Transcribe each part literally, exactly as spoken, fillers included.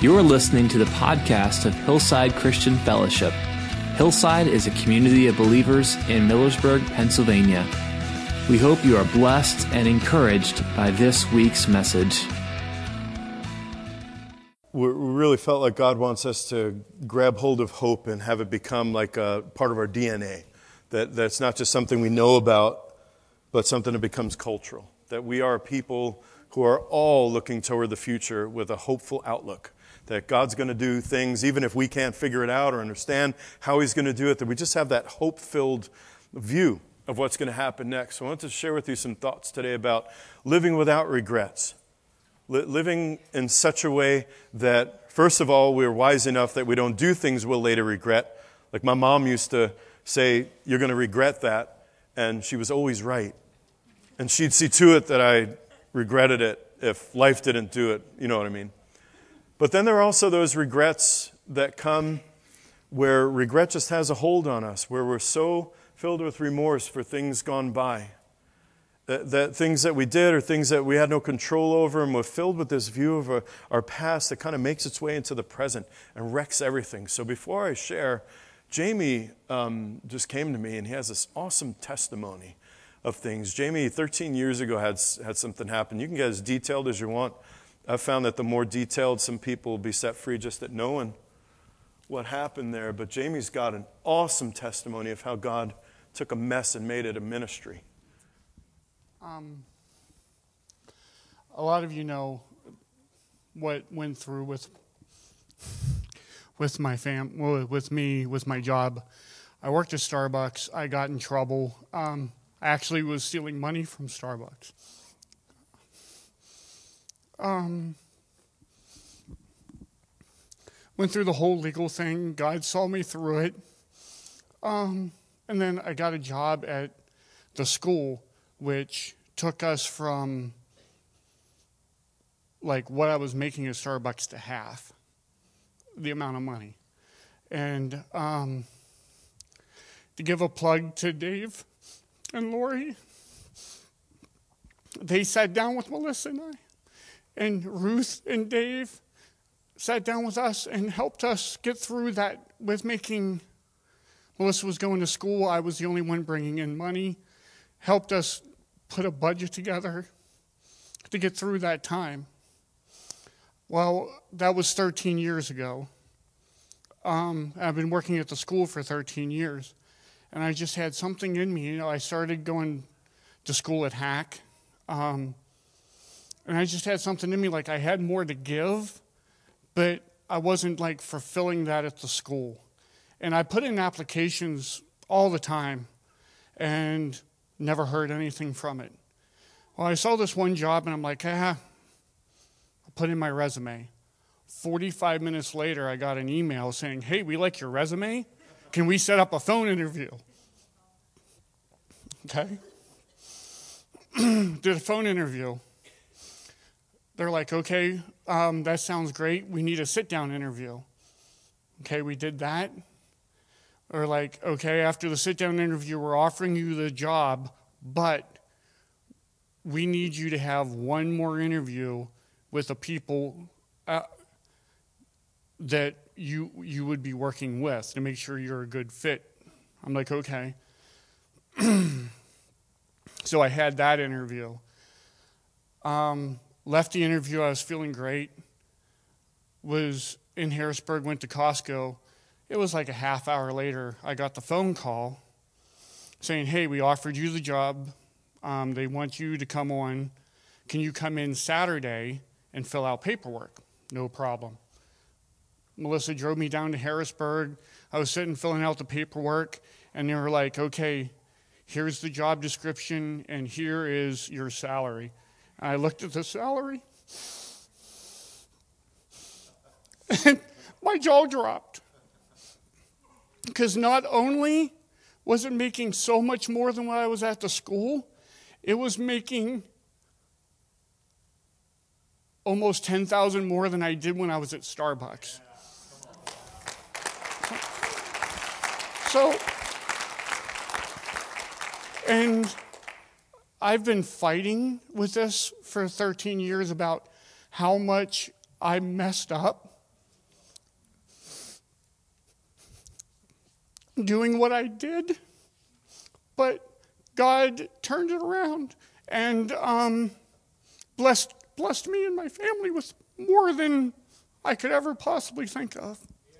You're listening to the podcast of Hillside Christian Fellowship. Hillside is a community of believers in Millersburg, Pennsylvania. We hope you are blessed and encouraged by this week's message. We really felt like God wants us to grab hold of hope and have it become like a part of our D N A. That that's not just something we know about, but something that becomes cultural. That we are people who are all looking toward the future with a hopeful outlook. That God's going to do things even if we can't figure it out or understand how He's going to do it. That we just have that hope-filled view of what's going to happen next. So I want to share with you some thoughts today about living without regrets. Living in such a way that, first of all, we're wise enough that we don't do things we'll later regret. Like my mom used to say, "You're going to regret that," and she was always right. And she'd see to it that I regretted it if life didn't do it, you know what I mean? But then there are also those regrets that come where regret just has a hold on us, where we're so filled with remorse for things gone by. That, that things that we did or things that we had no control over, and we're filled with this view of our, our past that kind of makes its way into the present and wrecks everything. So before I share, Jamie um, just came to me and he has this awesome testimony of things. Jamie, thirteen years ago, had had something happen. You can get as detailed as you want. I've found that the more detailed, some people will be set free just at knowing what happened there. But Jamie's got an awesome testimony of how God took a mess and made it a ministry. Um, a lot of you know what went through with with my fam, well, with me, with my job. I worked at Starbucks. I got in trouble. Um, I actually was stealing money from Starbucks. Um, went through the whole legal thing. God saw me through it. Um, and then I got a job at the school, which took us from like what I was making at Starbucks to half the amount of money. And um, to give a plug to Dave and Lori, they sat down with Melissa and I. And Ruth and Dave sat down with us and helped us get through that with making, Melissa was going to school, I was the only one bringing in money, helped us put a budget together to get through that time. Well, that was thirteen years ago. Um, I've been working at the school for thirteen years, and I just had something in me. You know, I started going to school at Hack, um, and I just had something in me, like I had more to give, but I wasn't like fulfilling that at the school. And I put in applications all the time and never heard anything from it. Well, I saw this one job and I'm like, ah, I'll put in my resume. forty-five minutes later, I got an email saying, "Hey, we like your resume. Can we set up a phone interview?" Okay. Did a phone interview. They're like, "Okay, um, that sounds great. We need a sit-down interview." Okay, we did that. Or like, "Okay, after the sit-down interview, we're offering you the job, but we need you to have one more interview with the people uh, that you you would be working with to make sure you're a good fit." I'm like, "Okay." So I had that interview. Um... Left the interview, I was feeling great. Was in Harrisburg, went to Costco. It was like a half hour later, I got the phone call saying, "Hey, we offered you the job. Um, they want you to come on. Can you come in Saturday and fill out paperwork?" No problem. Melissa drove me down to Harrisburg. I was sitting filling out the paperwork, and they were like, "Okay, here's the job description, and here is your salary." I looked at the salary, and my jaw dropped. Because not only was it making so much more than when I was at the school, it was making almost ten thousand dollars more than I did when I was at Starbucks. So, and I've been fighting with this for thirteen years about how much I messed up doing what I did, but God turned it around and um, blessed blessed me and my family with more than I could ever possibly think of.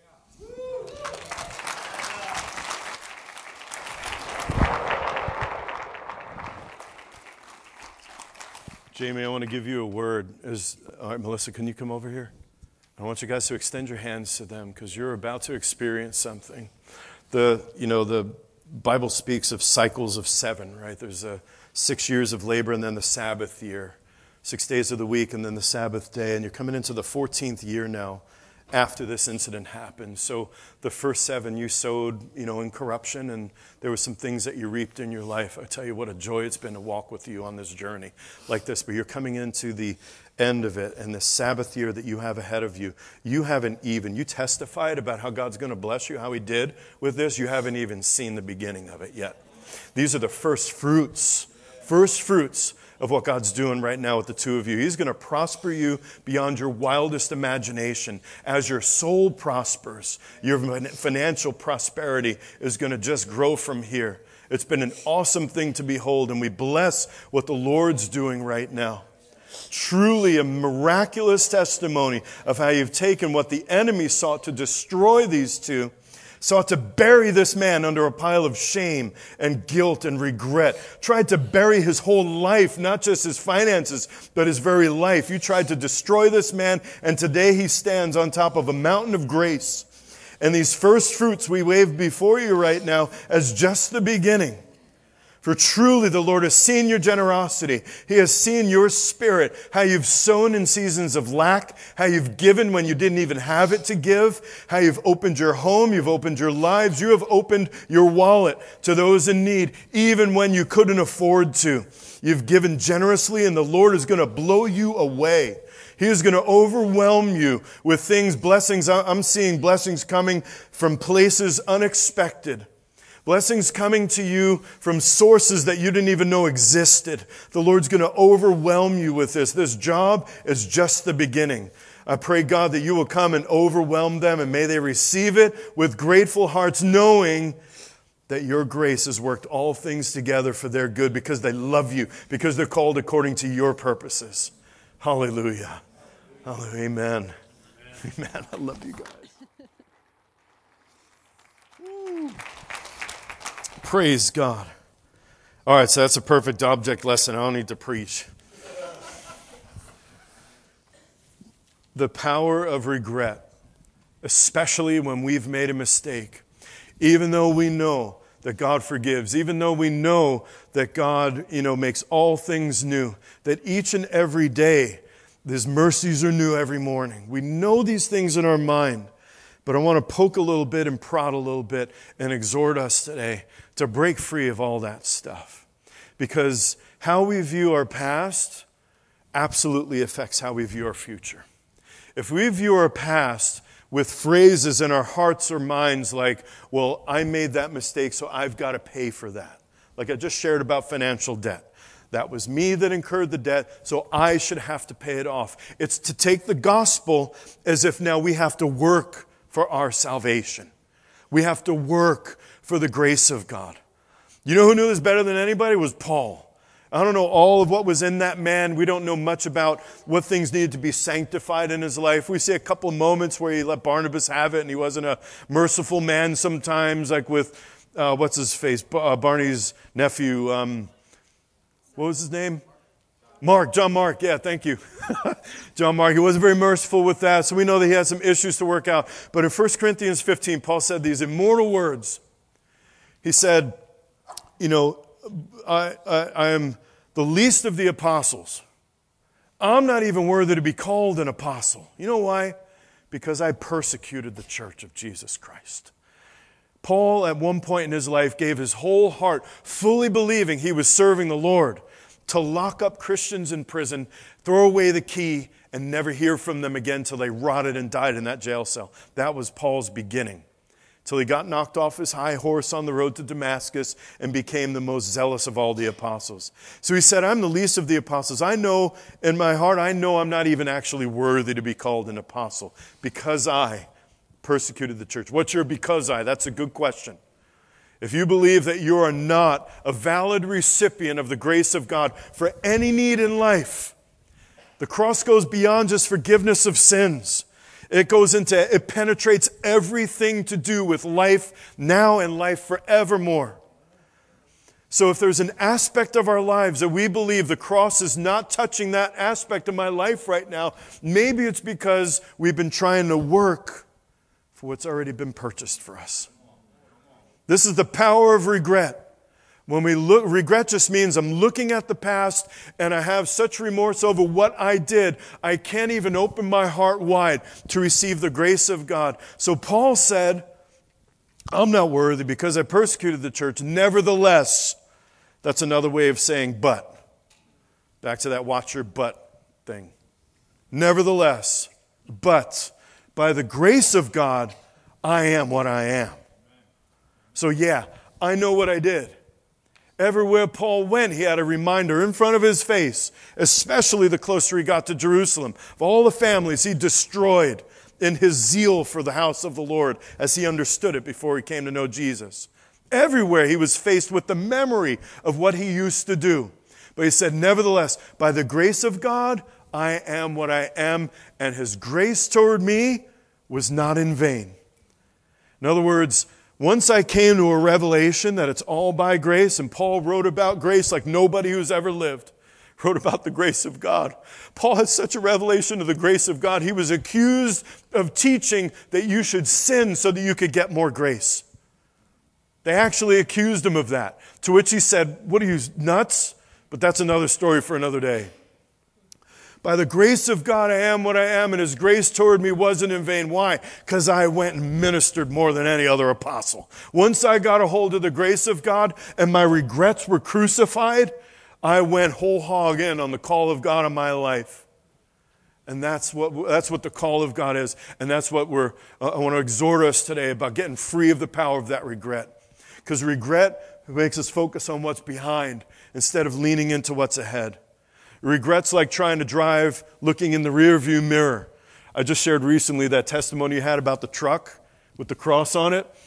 Jamie, I want to give you a word. Is, all right, Melissa, can you come over here? I want you guys to extend your hands to them because you're about to experience something. The, you know, the Bible speaks of cycles of seven, right? There's a six years of labor and then the Sabbath year, six days of the week and then the Sabbath day. And you're coming into the fourteenth year now after this incident happened. So the first seven you sowed, you know, in corruption, and there were some things that you reaped in your life. I tell you what a joy it's been to walk with you on this journey like this. But you're coming into the end of it, and the Sabbath year that you have ahead of you, you haven't even, you testified about how God's going to bless you, how he did with this. You haven't even seen the beginning of it yet. These are the first fruits, first fruits of what God's doing right now with the two of you. He's going to prosper you beyond your wildest imagination. As your soul prospers, your financial prosperity is going to just grow from here. It's been an awesome thing to behold, and we bless what the Lord's doing right now. Truly a miraculous testimony of how you've taken what the enemy sought to destroy these two, sought to bury this man under a pile of shame and guilt and regret, tried to bury his whole life, not just his finances, but his very life. You tried to destroy this man, and today he stands on top of a mountain of grace. And these first fruits we wave before you right now as just the beginning. For truly the Lord has seen your generosity. He has seen your spirit, how you've sown in seasons of lack, how you've given when you didn't even have it to give, how you've opened your home, you've opened your lives, you have opened your wallet to those in need, even when you couldn't afford to. You've given generously, and the Lord is going to blow you away. He is going to overwhelm you with things, blessings. I'm seeing blessings coming from places unexpected. Blessings coming to you from sources that you didn't even know existed. The Lord's going to overwhelm you with this. This job is just the beginning. I pray, God, that you will come and overwhelm them, and may they receive it with grateful hearts, knowing that your grace has worked all things together for their good because they love you, because they're called according to your purposes. Hallelujah. Hallelujah. Amen. Amen. Amen. I love you guys. Woo. Praise God. All right, so that's a perfect object lesson. I don't need to preach. The power of regret, especially when we've made a mistake, even though we know that God forgives, even though we know that God, you know, makes all things new, that each and every day His mercies are new every morning. We know these things in our mind. But I want to poke a little bit and prod a little bit and exhort us today to break free of all that stuff. Because how we view our past absolutely affects how we view our future. If we view our past with phrases in our hearts or minds like, well, I made that mistake, so I've got to pay for that. Like I just shared about financial debt. That was me that incurred the debt, so I should have to pay it off. It's to take the gospel as if now we have to work for our salvation. We have to work for the grace of God. You know who knew this better than anybody? It was Paul. I don't know all of what was in that man. We don't know much about what things needed to be sanctified in his life. We see a couple of moments where he let Barnabas have it, and he wasn't a merciful man sometimes, like with, uh, what's his face, uh, Barney's nephew. Um, what was his name? Mark, John Mark, yeah, thank you. John Mark, he wasn't very merciful with that, so we know that he had some issues to work out. But in First Corinthians fifteen, Paul said these immortal words. He said, you know, I, I, I am the least of the apostles. I'm not even worthy to be called an apostle. You know why? Because I persecuted the church of Jesus Christ. Paul, at one point in his life, gave his whole heart, fully believing he was serving the Lord, to lock up Christians in prison, throw away the key, and never hear from them again till they rotted and died in that jail cell. That was Paul's beginning. Till he got knocked off his high horse on the road to Damascus and became the most zealous of all the apostles. So he said, I'm the least of the apostles. I know in my heart, I know I'm not even actually worthy to be called an apostle because I persecuted the church. What's your because I? That's a good question. if you believe that you are not a valid recipient of the grace of God for any need in life, the cross goes beyond just forgiveness of sins. It goes into, it penetrates everything to do with life now and life forevermore. So if there's an aspect of our lives that we believe the cross is not touching that aspect of my life right now, maybe it's because we've been trying to work for what's already been purchased for us. This is the power of regret. When we look, regret just means I'm looking at the past and I have such remorse over what I did, I can't even open my heart wide to receive the grace of God. So Paul said, I'm not worthy because I persecuted the church. Nevertheless, that's another way of saying but. Back to that watch your butt thing. Nevertheless, but by the grace of God, I am what I am. So yeah, I know what I did. Everywhere Paul went, he had a reminder in front of his face, especially the closer he got to Jerusalem, of all the families he destroyed in his zeal for the house of the Lord as he understood it before he came to know Jesus. Everywhere he was faced with the memory of what he used to do. But he said, nevertheless, by the grace of God, I am what I am, and his grace toward me was not in vain. In other words, once I came to a revelation that it's all by grace, and Paul wrote about grace like nobody who's ever lived, wrote about the grace of God. Paul had such a revelation of the grace of God, he was accused of teaching that you should sin so that you could get more grace. They actually accused him of that, to which he said, what are you, nuts? But that's another story for another day. By the grace of God, I am what I am, and his grace toward me wasn't in vain. Why? Because I went and ministered more than any other apostle. Once I got a hold of the grace of God and my regrets were crucified, I went whole hog in on the call of God in my life. And that's what that's what the call of God is. And that's what we're, uh, I want to exhort us today about getting free of the power of that regret. Because regret makes us focus on what's behind instead of leaning into what's ahead. Regret's like trying to drive looking in the rearview mirror. I just shared recently that testimony you had about the truck with the cross on it.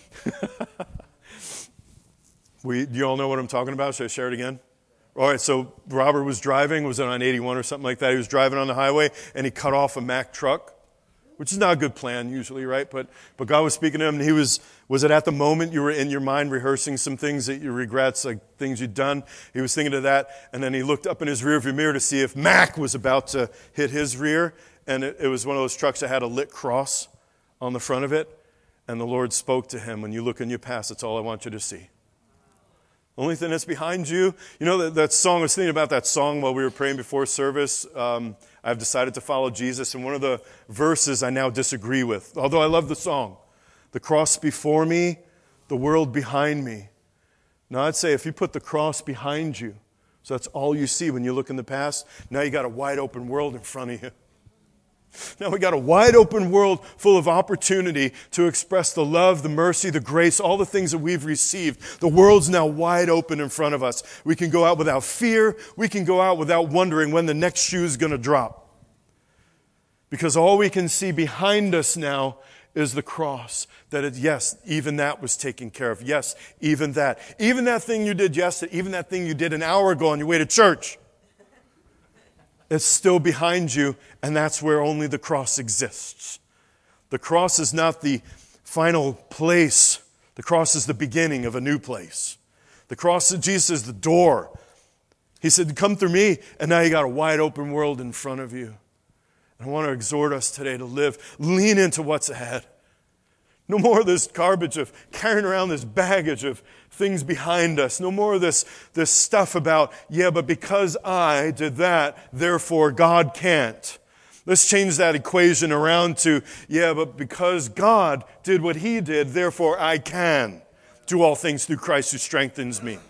we, do you all know what I'm talking about? Should I share it again? All right, so Robert was driving, was it on eighty-one or something like that? He was driving on the highway and he cut off a Mack truck, which is not a good plan usually, right? But but God was speaking to him, and he was, was it at the moment you were in your mind rehearsing some things that you regrets, like things you'd done? He was thinking of that, and then he looked up in his rearview mirror to see if Mack was about to hit his rear, and it, it was one of those trucks that had a lit cross on the front of it, and the Lord spoke to him, when you look in your past, that's all I want you to see. Only thing that's behind you, you know that, that song, I was thinking about that song while we were praying before service, um, I've decided to follow Jesus, and one of the verses I now disagree with, although I love the song. The cross before me, the world behind me. Now I'd say if you put the cross behind you, so that's all you see when you look in the past, now you got a wide open world in front of you. Now we got a wide open world full of opportunity to express the love, the mercy, the grace, all the things that we've received. The world's now wide open in front of us. We can go out without fear. We can go out without wondering when the next shoe is going to drop. Because all we can see behind us now is the cross. That it, yes, even that was taken care of. Yes, even that. Even that thing you did yesterday, even that thing you did an hour ago on your way to church. It's still behind you, and that's where only the cross exists. The cross is not the final place. The cross is the beginning of a new place. The cross of Jesus is the door. He said, come through me, and now you got a wide open world in front of you. And I want to exhort us today to live, lean into what's ahead. No more of this garbage of carrying around this baggage of things behind us. No more of this, this stuff about, yeah, but because I did that, therefore God can't. Let's change that equation around to, yeah, but because God did what he did, therefore I can do all things through Christ who strengthens me.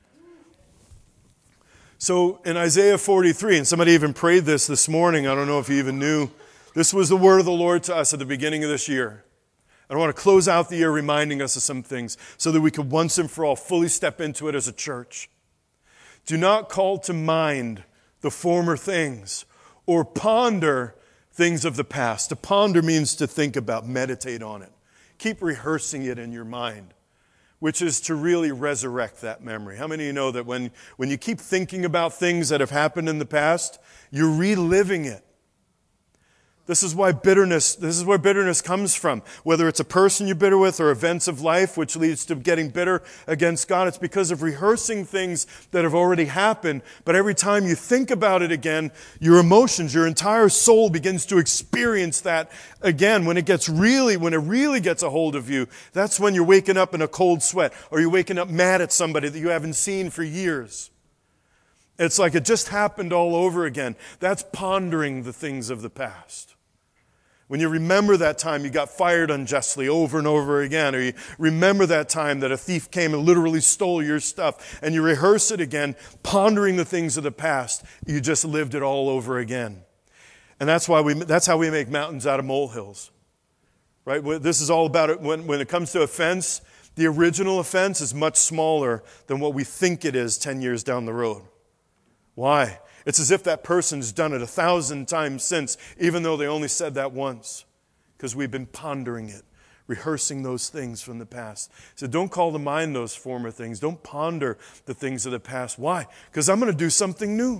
So in Isaiah forty-three, and somebody even prayed this this morning, I don't know if you even knew, this was the word of the Lord to us at the beginning of this year. I want to close out the year reminding us of some things so that we could once and for all fully step into it as a church. Do not call to mind the former things or ponder things of the past. To ponder means to think about, meditate on it. Keep rehearsing it in your mind. which is to really resurrect that memory. How many of you know that when, when you keep thinking about things that have happened in the past, you're reliving it? This is why bitterness, this is where bitterness comes from. Whether it's a person you're bitter with or events of life, which leads to getting bitter against God, it's because of rehearsing things that have already happened. But every time you think about it again, your emotions, your entire soul begins to experience that again. When it gets really, when it really gets a hold of you, that's when you're waking up in a cold sweat, or you're waking up mad at somebody that you haven't seen for years. It's like it just happened all over again. That's pondering the things of the past. When you remember that time you got fired unjustly over and over again, or you remember that time that a thief came and literally stole your stuff, and you rehearse it again, pondering the things of the past, you just lived it all over again. And that's why we, that's how we make mountains out of molehills. Right? This is all about it. When, when it comes to offense, the original offense is much smaller than what we think it is ten years down the road. Why? It's as if that person's done it a thousand times since, even though they only said that once. Because we've been pondering it, rehearsing those things from the past. So don't call to mind those former things. Don't ponder the things of the past. Why? Because I'm going to do something new.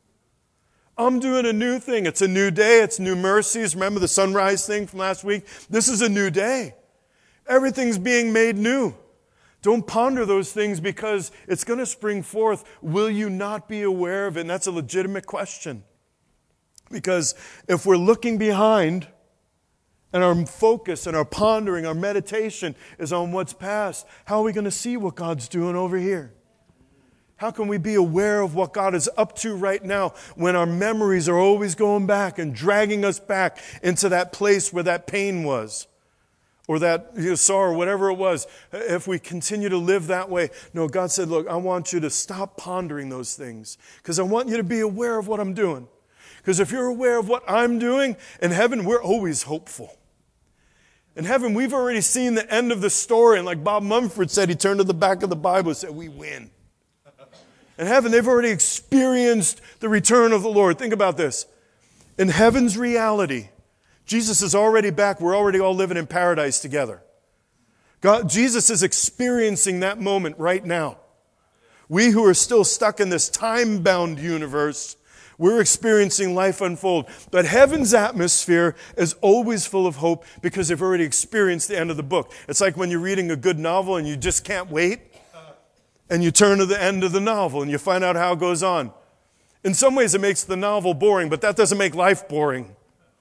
I'm doing a new thing. It's a new day. It's new mercies. Remember the sunrise thing from last week? This is a new day. Everything's being made new. Don't ponder those things because it's going to spring forth. Will you not be aware of it? And that's a legitimate question. Because if we're looking behind and our focus and our pondering, our meditation is on what's past, how are we going to see what God's doing over here? How can we be aware of what God is up to right now when our memories are always going back and dragging us back into that place where that pain was? Or that you know, sorrow, whatever it was, if we continue to live that way. No, God said, look, I want you to stop pondering those things because I want you to be aware of what I'm doing. Because if you're aware of what I'm doing, in heaven, we're always hopeful. In heaven, we've already seen the end of the story. And like Bob Mumford said, he turned to the back of the Bible and said, we win. In heaven, they've already experienced the return of the Lord. Think about this. In heaven's reality, Jesus is already back. We're already all living in paradise together. God, Jesus is experiencing that moment right now. We who are still stuck in this time-bound universe, we're experiencing life unfold. But heaven's atmosphere is always full of hope because they've already experienced the end of the book. It's like when you're reading a good novel and you just can't wait, and you turn to the end of the novel and you find out how it goes on. In some ways it makes the novel boring, but that doesn't make life boring.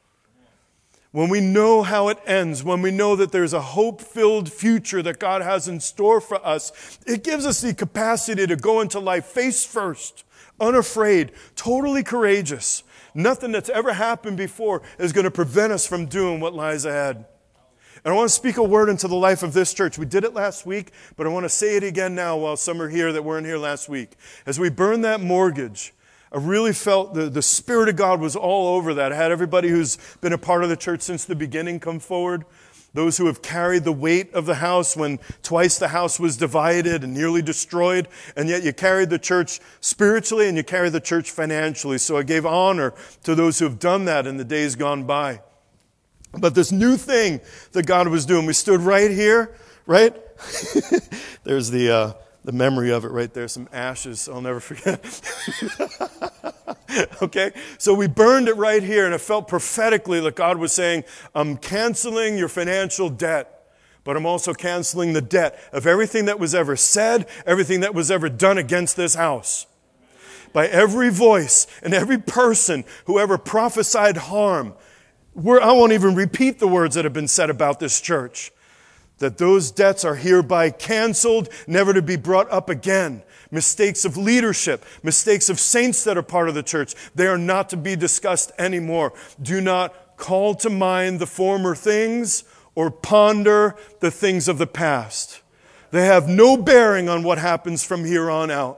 When we know how it ends, when we know that there's a hope-filled future that God has in store for us, it gives us the capacity to go into life face first, unafraid, totally courageous. Nothing that's ever happened before is going to prevent us from doing what lies ahead. And I want to speak a word into the life of this church. We did it last week, but I want to say it again now while some are here that weren't here last week. As we burn that mortgage, I really felt the, the Spirit of God was all over that. I had everybody who's been a part of the church since the beginning come forward. Those who have carried the weight of the house when twice the house was divided and nearly destroyed. And yet you carried the church spiritually and you carried the church financially. So I gave honor to those who have done that in the days gone by. But this new thing that God was doing, we stood right here, right? There's the... Uh, The memory of it right there, some ashes, I'll never forget. Okay, so we burned it right here, and it felt prophetically like God was saying, I'm canceling your financial debt, but I'm also canceling the debt of everything that was ever said, everything that was ever done against this house. By every voice and every person who ever prophesied harm, we're, I won't even repeat the words that have been said about this church. That those debts are hereby canceled, never to be brought up again. Mistakes of leadership, mistakes of saints that are part of the church, they are not to be discussed anymore. Do not call to mind the former things or ponder the things of the past. They have no bearing on what happens from here on out.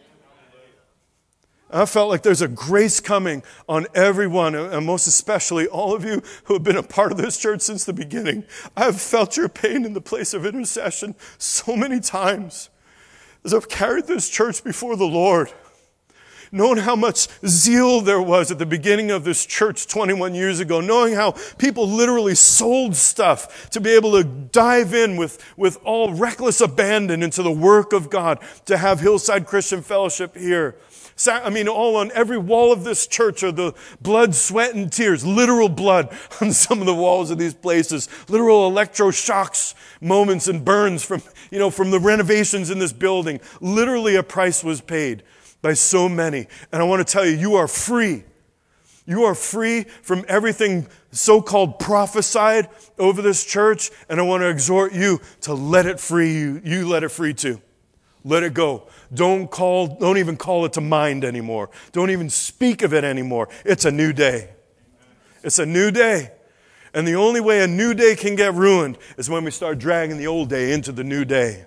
I felt like there's a grace coming on everyone, and most especially all of you who have been a part of this church since the beginning. I've felt your pain in the place of intercession so many times as I've carried this church before the Lord. knowing how much zeal there was at the beginning of this church twenty-one years ago, knowing how people literally sold stuff to be able to dive in with, with all reckless abandon into the work of God, to have Hillside Christian Fellowship here. I mean, all on every wall of this church are the blood, sweat, and tears, literal blood on some of the walls of these places, literal electroshocks, moments and burns from, you know, from the renovations in this building. Literally a price was paid by so many. And I want to tell you, you are free. You are free from everything so-called prophesied over this church, and I want to exhort you to let it free you. You let it free too. Let it go. Don't call, don't even call it to mind anymore. Don't even speak of it anymore. It's a new day. It's a new day. And the only way a new day can get ruined is when we start dragging the old day into the new day.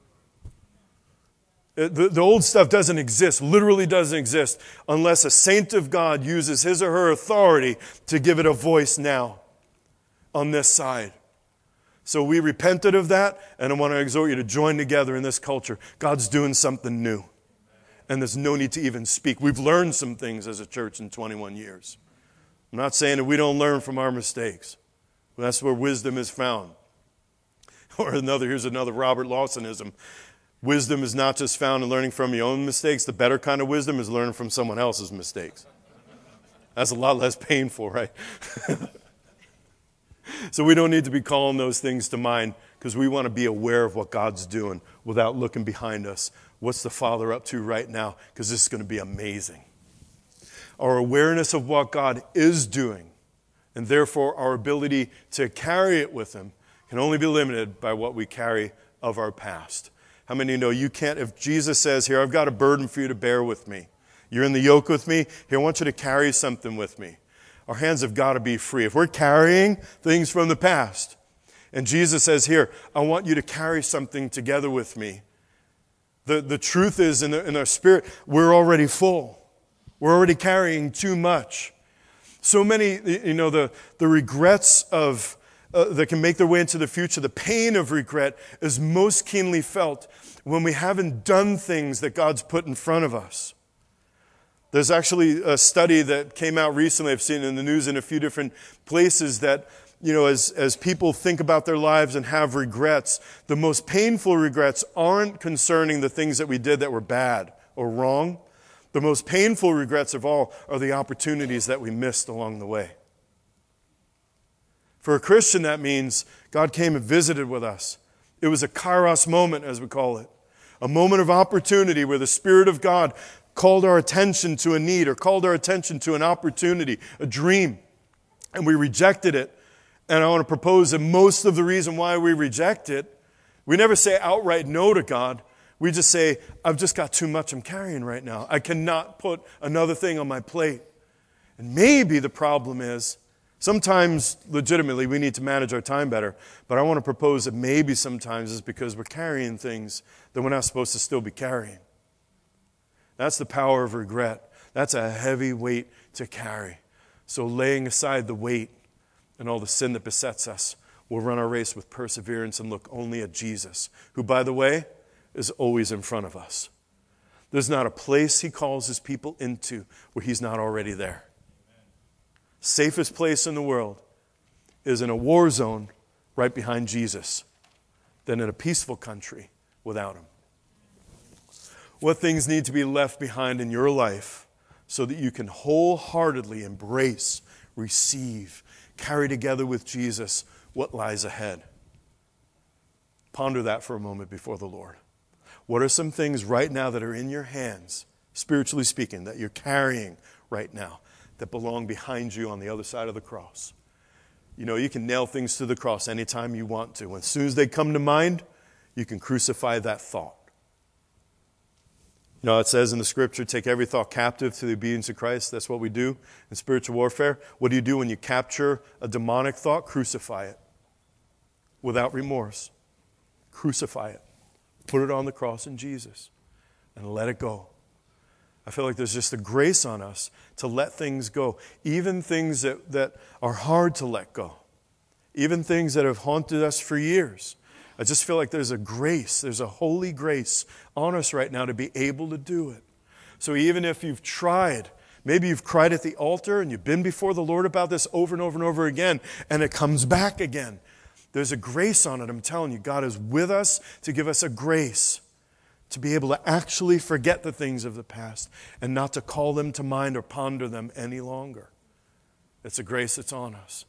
The, the old stuff doesn't exist, literally doesn't exist, unless a saint of God uses his or her authority to give it a voice now on this side. So we repented of that, and I want to exhort you to join together in this culture. God's doing something new, and there's no need to even speak. We've learned some things as a church in twenty-one years. I'm not saying that we don't learn from our mistakes. That's where wisdom is found. Or another, here's another Robert Lawsonism. Wisdom is not just found in learning from your own mistakes. The better kind of wisdom is learning from someone else's mistakes. That's a lot less painful, right? So we don't need to be calling those things to mind, because we want to be aware of what God's doing without looking behind us. What's the Father up to right now? Because this is going to be amazing. Our awareness of what God is doing, and therefore our ability to carry it with Him, can only be limited by what we carry of our past. How many know you can't, if Jesus says, here, I've got a burden for you to bear with me. You're in the yoke with me. Here, I want you to carry something with me. Our hands have got to be free. If we're carrying things from the past, and Jesus says, here, I want you to carry something together with me. The, the truth is, in, the, in our spirit, we're already full. We're already carrying too much. So many, you know, the, the regrets of uh, that can make their way into the future, the pain of regret is most keenly felt when we haven't done things that God's put in front of us. There's actually a study that came out recently, I've seen it in the news in a few different places, that, you know, as, as people think about their lives and have regrets, the most painful regrets aren't concerning the things that we did that were bad or wrong. The most painful regrets of all are the opportunities that we missed along the way. For a Christian, that means God came and visited with us. It was a kairos moment, as we call it. A moment of opportunity where the Spirit of God called our attention to a need, or called our attention to an opportunity, a dream, and we rejected it. And I want to propose that most of the reason why we reject it, we never say outright no to God. We just say, I've just got too much I'm carrying right now. I cannot put another thing on my plate. And maybe the problem is, sometimes legitimately we need to manage our time better, but I want to propose that maybe sometimes it's because we're carrying things that we're not supposed to still be carrying. That's the power of regret. That's a heavy weight to carry. So laying aside the weight and all the sin that besets us, we'll run our race with perseverance and look only at Jesus, who, by the way, is always in front of us. There's not a place He calls His people into where He's not already there. Safest place in the world is in a war zone right behind Jesus than in a peaceful country without Him. What things need to be left behind in your life so that you can wholeheartedly embrace, receive, carry together with Jesus what lies ahead? Ponder that for a moment before the Lord. What are some things right now that are in your hands, spiritually speaking, that you're carrying right now, that belong behind you on the other side of the cross? You know, you can nail things to the cross anytime you want to. As soon as they come to mind, you can crucify that thought. You know, it says in the Scripture, take every thought captive to the obedience of Christ. That's what we do in spiritual warfare. What do you do when you capture a demonic thought? Crucify it without remorse. Crucify it. Put it on the cross in Jesus and let it go. I feel like there's just a grace on us to let things go, even things that, that are hard to let go, even things that have haunted us for years. I just feel like there's a grace, there's a holy grace on us right now to be able to do it. So even if you've tried, maybe you've cried at the altar and you've been before the Lord about this over and over and over again, and it comes back again. There's a grace on it. I'm telling you, God is with us to give us a grace to be able to actually forget the things of the past and not to call them to mind or ponder them any longer. It's a grace that's on us.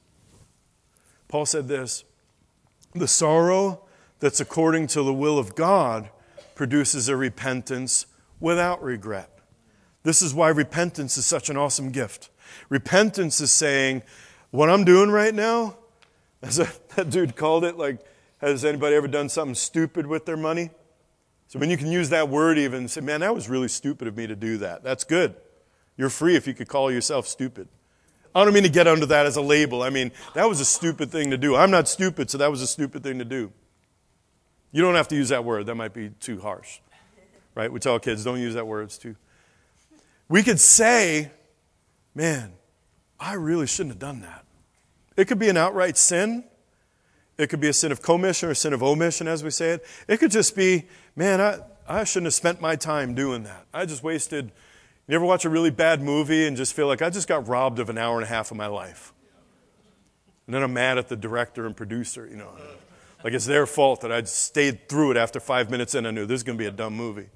Paul said this, the sorrow that's according to the will of God produces a repentance without regret. This is why repentance is such an awesome gift. Repentance is saying, what I'm doing right now, as a, that dude called it, like, has anybody ever done something stupid with their money? So when you can use that word even and say, man, that was really stupid of me to do that. That's good. You're free if you could call yourself stupid. I don't mean to get under that as a label. I mean, that was a stupid thing to do. I'm not stupid, so that was a stupid thing to do. You don't have to use that word. That might be too harsh. Right? We tell kids, don't use that word. It's too... We could say, man, I really shouldn't have done that. It could be an outright sin. It could be a sin of commission or a sin of omission, as we say it. It could just be, man, I, I shouldn't have spent my time doing that. I just wasted... You ever watch a really bad movie and just feel like I just got robbed of an hour and a half of my life? And then I'm mad at the director and producer, you know. Like it's their fault that I stayed through it after five minutes and I knew this is going to be a dumb movie.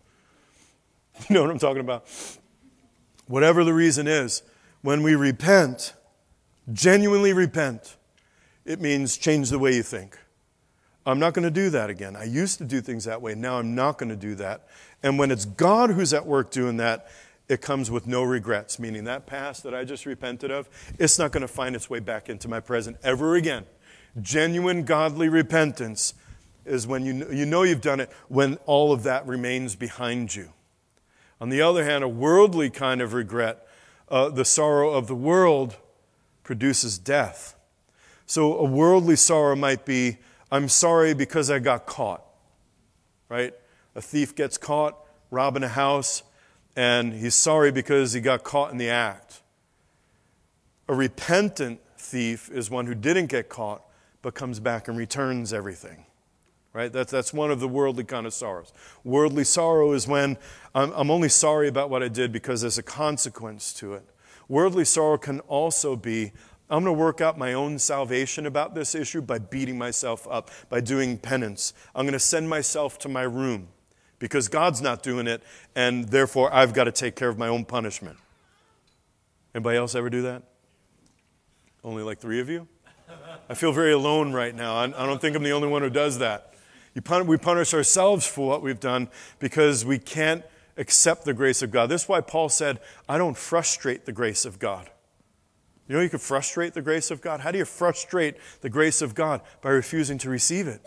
You know what I'm talking about? Whatever the reason is, when we repent, genuinely repent, it means change the way you think. I'm not going to do that again. I used to do things that way. Now I'm not going to do that. And when it's God who's at work doing that, it comes with no regrets, meaning that past that I just repented of, it's not going to find its way back into my present ever again. Genuine godly repentance is when you know, you know you've done it, when all of that remains behind you. On the other hand, a worldly kind of regret, uh, the sorrow of the world produces death. So a worldly sorrow might be, I'm sorry because I got caught, right? A thief gets caught robbing a house, and he's sorry because he got caught in the act. A repentant thief is one who didn't get caught, but comes back and returns everything. Right? That's, that's one of the worldly kind of sorrows. Worldly sorrow is when I'm, I'm only sorry about what I did because there's a consequence to it. Worldly sorrow can also be, I'm going to work out my own salvation about this issue by beating myself up, by doing penance. I'm going to send myself to my room because God's not doing it, and therefore I've got to take care of my own punishment. Anybody else ever do that? Only like three of you? I feel very alone right now. I, I don't think I'm the only one who does that. You pun- we punish ourselves for what we've done because we can't accept the grace of God. This is why Paul said, I don't frustrate the grace of God. You know you can frustrate the grace of God? How do you frustrate the grace of God? By refusing to receive it.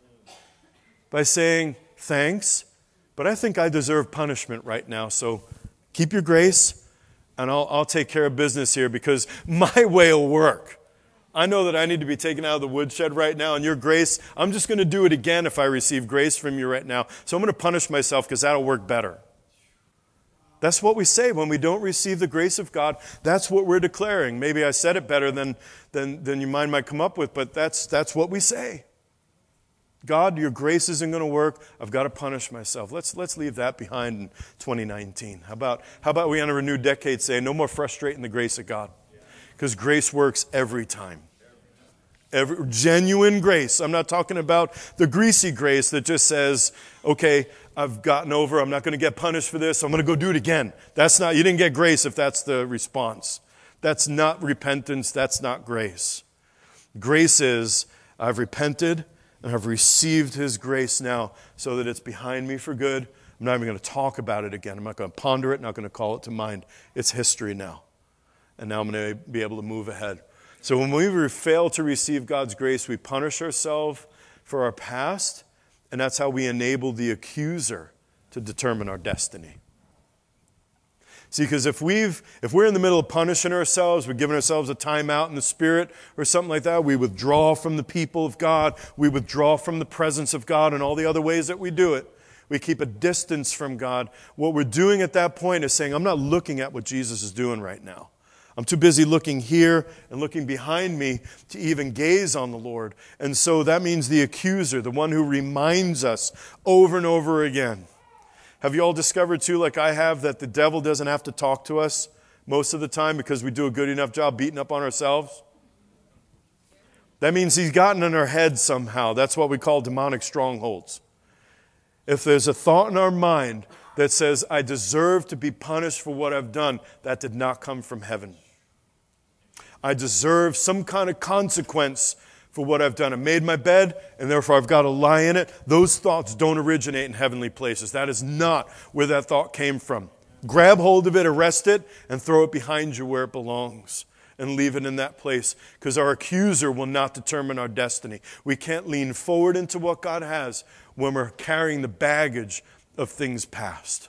By saying, thanks, but I think I deserve punishment right now, so keep your grace, and I'll, I'll take care of business here because my way will work. I know that I need to be taken out of the woodshed right now, and your grace, I'm just going to do it again if I receive grace from you right now. So I'm going to punish myself because that'll work better. That's what we say when we don't receive the grace of God. That's what we're declaring. Maybe I said it better than, than, than your mind might come up with, but that's, that's what we say. God, your grace isn't going to work. I've got to punish myself. Let's, let's leave that behind in twenty nineteen. How about, how about we enter a new decade saying no more frustrating the grace of God? Because grace works every time. Every, genuine grace. I'm not talking about the greasy grace that just says, okay, I've gotten over, I'm not going to get punished for this, I'm going to go do it again. That's not, you didn't get grace if that's the response. That's not repentance, that's not grace. Grace is, I've repented and I've received His grace now so that it's behind me for good. I'm not even going to talk about it again. I'm not going to ponder it, I'm not going to call it to mind. It's history now. And now I'm going to be able to move ahead. So when we fail to receive God's grace, we punish ourselves for our past, and that's how we enable the accuser to determine our destiny. See, because if we've if we're in the middle of punishing ourselves, we're giving ourselves a timeout in the Spirit or something like that, we withdraw from the people of God, we withdraw from the presence of God and all the other ways that we do it. We keep a distance from God. What we're doing at that point is saying, I'm not looking at what Jesus is doing right now. I'm too busy looking here and looking behind me to even gaze on the Lord. And so that means the accuser, the one who reminds us over and over again. Have you all discovered too, like I have, that the devil doesn't have to talk to us most of the time because we do a good enough job beating up on ourselves? That means he's gotten in our head somehow. That's what we call demonic strongholds. If there's a thought in our mind that says, I deserve to be punished for what I've done, that did not come from heaven. I deserve some kind of consequence for what I've done. I made my bed, and therefore I've got to lie in it. Those thoughts don't originate in heavenly places. That is not where that thought came from. Grab hold of it, arrest it, and throw it behind you where it belongs. And leave it in that place. Because our accuser will not determine our destiny. We can't lean forward into what God has when we're carrying the baggage of things past.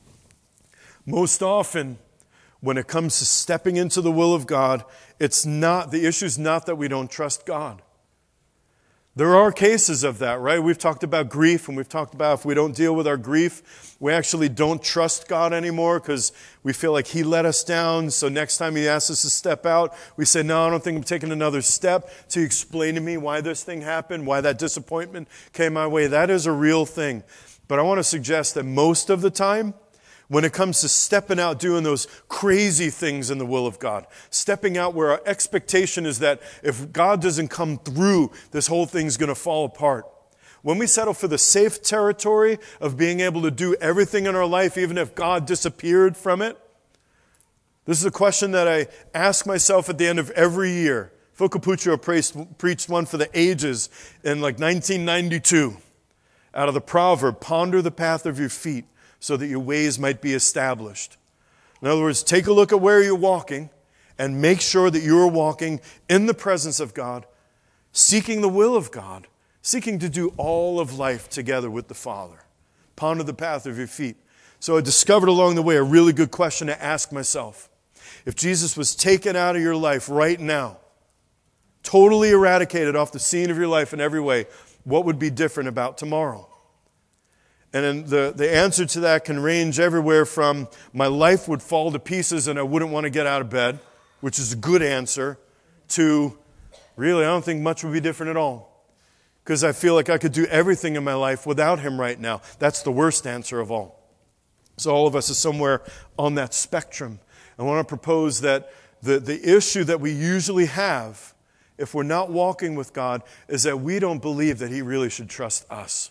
Most often, when it comes to stepping into the will of God, it's not, the issue is not that we don't trust God. There are cases of that, right? We've talked about grief, and we've talked about if we don't deal with our grief, we actually don't trust God anymore because we feel like He let us down. So next time He asks us to step out, we say, no, I don't think I'm taking another step to explain to me why this thing happened, why that disappointment came my way. That is a real thing. But I want to suggest that most of the time, when it comes to stepping out, doing those crazy things in the will of God, stepping out where our expectation is that if God doesn't come through, this whole thing's going to fall apart. When we settle for the safe territory of being able to do everything in our life, even if God disappeared from it, this is a question that I ask myself at the end of every year. Phil Capuccio preached, preached one for the ages in like nineteen ninety-two out of the proverb, ponder the path of your feet, so that your ways might be established. In other words, take a look at where you're walking and make sure that you're walking in the presence of God, seeking the will of God, seeking to do all of life together with the Father. Ponder the path of your feet. So I discovered along the way a really good question to ask myself. If Jesus was taken out of your life right now, totally eradicated off the scene of your life in every way, what would be different about tomorrow? And then the, the answer to that can range everywhere from my life would fall to pieces and I wouldn't want to get out of bed, which is a good answer, to really I don't think much would be different at all. Because I feel like I could do everything in my life without Him right now. That's the worst answer of all. So all of us are somewhere on that spectrum. I want to propose that the, the issue that we usually have if we're not walking with God is that we don't believe that He really should trust us.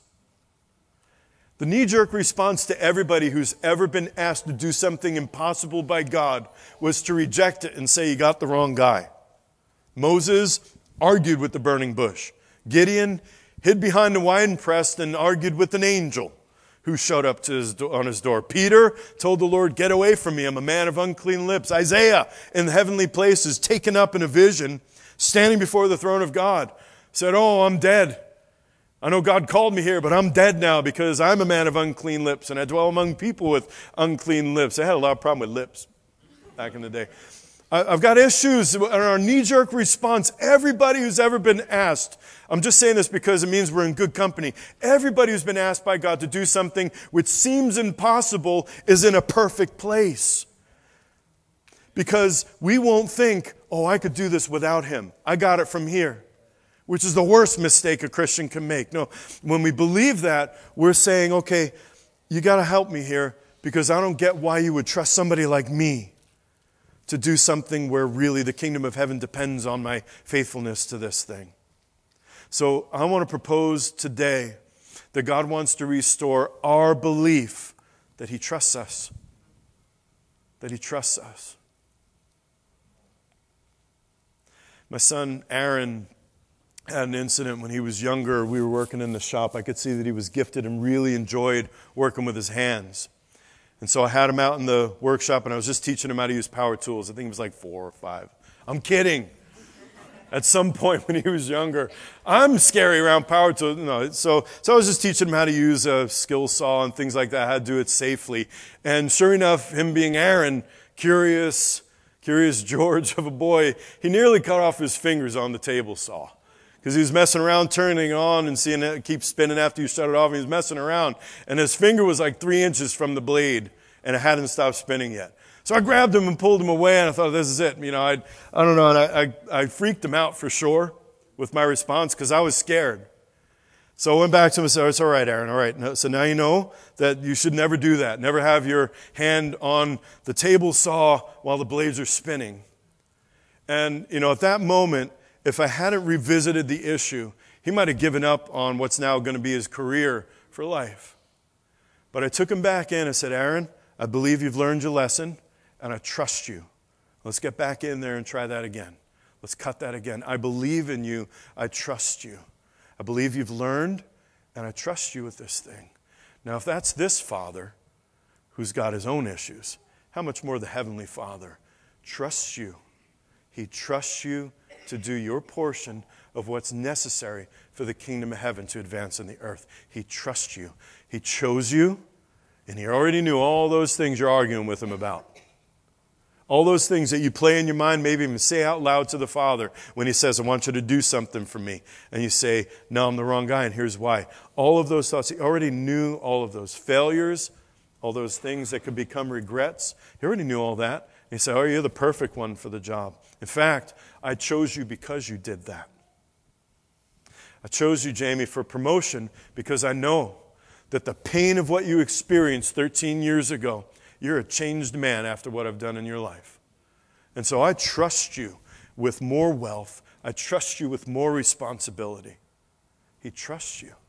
The knee-jerk response to everybody who's ever been asked to do something impossible by God was to reject it and say, you got the wrong guy. Moses argued with the burning bush. Gideon hid behind the wine press and argued with an angel who showed up to his, on his door. Peter told the Lord, get away from me, I'm a man of unclean lips. Isaiah in the heavenly places, taken up in a vision, standing before the throne of God, said, oh, I'm dead. I know God called me here, but I'm dead now because I'm a man of unclean lips and I dwell among people with unclean lips. I had a lot of problem with lips back in the day. I've got issues. And our knee-jerk response, everybody who's ever been asked, I'm just saying this because it means we're in good company. Everybody who's been asked by God to do something which seems impossible is in a perfect place. Because we won't think, oh, I could do this without Him. I got it from here. Which is the worst mistake a Christian can make. No, when we believe that, we're saying, okay, you got to help me here because I don't get why you would trust somebody like me to do something where really the kingdom of heaven depends on my faithfulness to this thing. So I want to propose today that God wants to restore our belief that He trusts us. That He trusts us. My son Aaron had an incident when he was younger. We were working in the shop. I could see that he was gifted and really enjoyed working with his hands. And so I had him out in the workshop, and I was just teaching him how to use power tools. I think he was like four or five. I'm kidding. At some point when he was younger, I'm scary around power tools. No, so, so I was just teaching him how to use a skill saw and things like that, how to do it safely. And sure enough, him being Aaron, curious, curious George of a boy, he nearly cut off his fingers on the table saw. Because he was messing around, turning it on and seeing it keep spinning after you shut it off. And he was messing around. And his finger was like three inches from the blade. And it hadn't stopped spinning yet. So I grabbed him and pulled him away. And I thought, this is it. You know, I I don't know. And I, I, I freaked him out for sure with my response because I was scared. So I went back to him and said, it's all right, Aaron, all right. So now you know that you should never do that. Never have your hand on the table saw while the blades are spinning. And, you know, at that moment, if I hadn't revisited the issue, he might have given up on what's now going to be his career for life. But I took him back in and said, Aaron, I believe you've learned your lesson, and I trust you. Let's get back in there and try that again. Let's cut that again. I believe in you. I trust you. I believe you've learned, and I trust you with this thing. Now, if that's this Father who's got his own issues, how much more the Heavenly Father trusts you. He trusts you to do your portion of what's necessary for the kingdom of heaven to advance in the earth. He trusts you. He chose you, and he already knew all those things you're arguing with him about. All those things that you play in your mind, maybe even say out loud to the Father when he says, I want you to do something for me. And you say, no, I'm the wrong guy, and here's why. All of those thoughts, he already knew all of those failures, all those things that could become regrets. He already knew all that. And he said, oh, you're the perfect one for the job. In fact, I chose you because you did that. I chose you, Jamie, for promotion because I know that the pain of what you experienced thirteen years ago, you're a changed man after what I've done in your life. And so I trust you with more wealth. I trust you with more responsibility. He trusts you.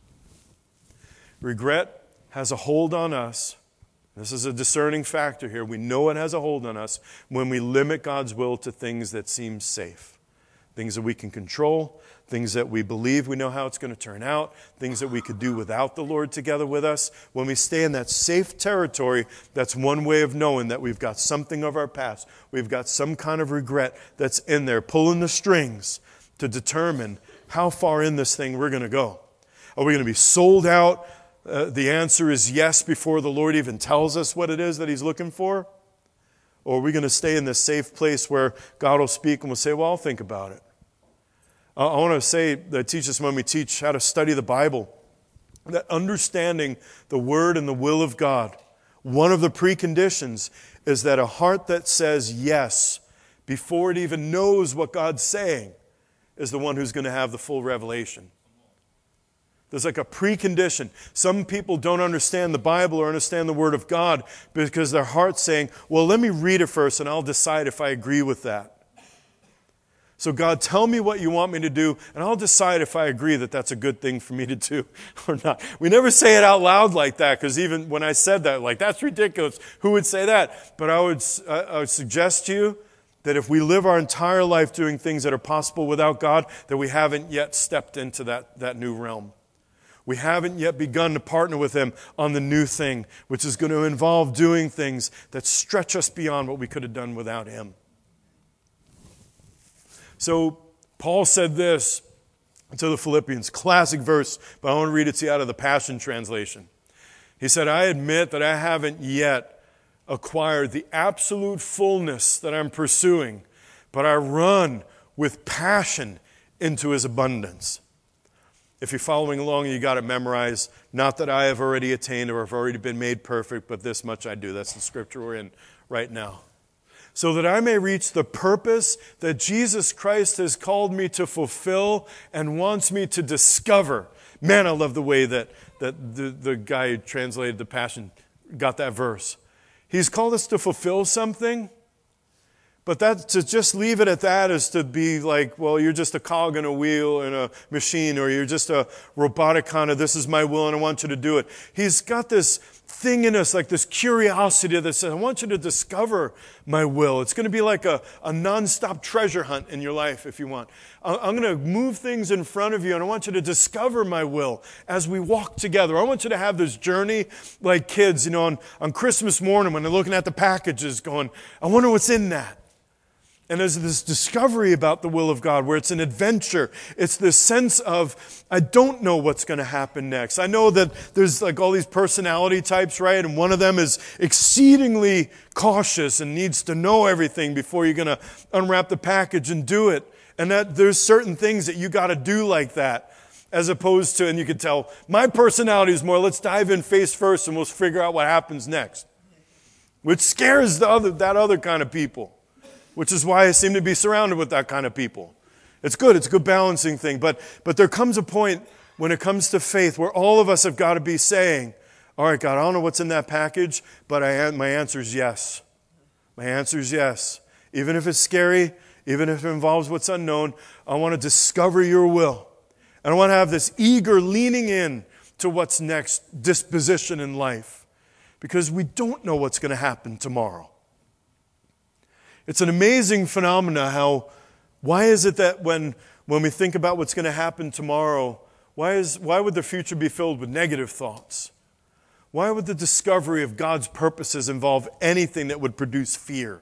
Regret has a hold on us. This is a discerning factor here. We know it has a hold on us when we limit God's will to things that seem safe. Things that we can control, things that we believe we know how it's going to turn out, things that we could do without the Lord together with us. When we stay in that safe territory, that's one way of knowing that we've got something of our past. We've got some kind of regret that's in there, pulling the strings to determine how far in this thing we're going to go. Are we going to be sold out? Uh, the answer is yes before the Lord even tells us what it is that he's looking for. Or are we going to stay in this safe place where God will speak and we'll say, well, I'll think about it. I want to say that teach us when we teach how to study the Bible, that understanding the Word and the will of God, one of the preconditions is that a heart that says yes before it even knows what God's saying is the one who's going to have the full revelation. There's like a precondition. Some people don't understand the Bible or understand the Word of God because their heart's saying, well, let me read it first and I'll decide if I agree with that. So God, tell me what you want me to do, and I'll decide if I agree that that's a good thing for me to do or not. We never say it out loud like that, because even when I said that, like, that's ridiculous. Who would say that? But I would, I would suggest to you that if we live our entire life doing things that are possible without God, that we haven't yet stepped into that, that new realm. We haven't yet begun to partner with Him on the new thing, which is going to involve doing things that stretch us beyond what we could have done without Him. So Paul said this to the Philippians, classic verse, but I want to read it to you out of the Passion Translation. He said, I admit that I haven't yet acquired the absolute fullness that I'm pursuing, but I run with passion into His abundance. If you're following along, you got it memorized. Not that I have already attained or have already been made perfect, but this much I do. That's the scripture we're in right now. So that I may reach the purpose that Jesus Christ has called me to fulfill and wants me to discover. Man, I love the way that, that the, the guy who translated the Passion got that verse. He's called us to fulfill something, but that to just leave it at that is to be like, well, you're just a cog in a wheel in a machine, or you're just a robotic kind of, this is my will and I want you to do it. He's got this thing in us, like this curiosity that says, I want you to discover my will. It's going to be like a, a nonstop treasure hunt in your life if you want. I'm going to move things in front of you and I want you to discover my will as we walk together. I want you to have this journey like kids, you know, on, on Christmas morning when they're looking at the packages going, I wonder what's in that. And there's this discovery about the will of God where it's an adventure. It's this sense of, I don't know what's going to happen next. I know that there's like all these personality types, right? And one of them is exceedingly cautious and needs to know everything before you're going to unwrap the package and do it. And that there's certain things that you got to do like that. As opposed to, and you can tell, my personality is more, let's dive in face first and we'll figure out what happens next. Which scares the other, that other kind of people. Which is why I seem to be surrounded with that kind of people. It's good. It's a good balancing thing. But but there comes a point when it comes to faith, where all of us have got to be saying, all right, God, I don't know what's in that package, but I, my answer is yes. My answer is yes. Even if it's scary, even if it involves what's unknown, I want to discover your will. And I want to have this eager leaning in to what's next disposition in life. Because we don't know what's going to happen tomorrow. It's an amazing phenomena how, why is it that when, when we think about what's going to happen tomorrow, why, is, why would the future be filled with negative thoughts? Why would the discovery of God's purposes involve anything that would produce fear?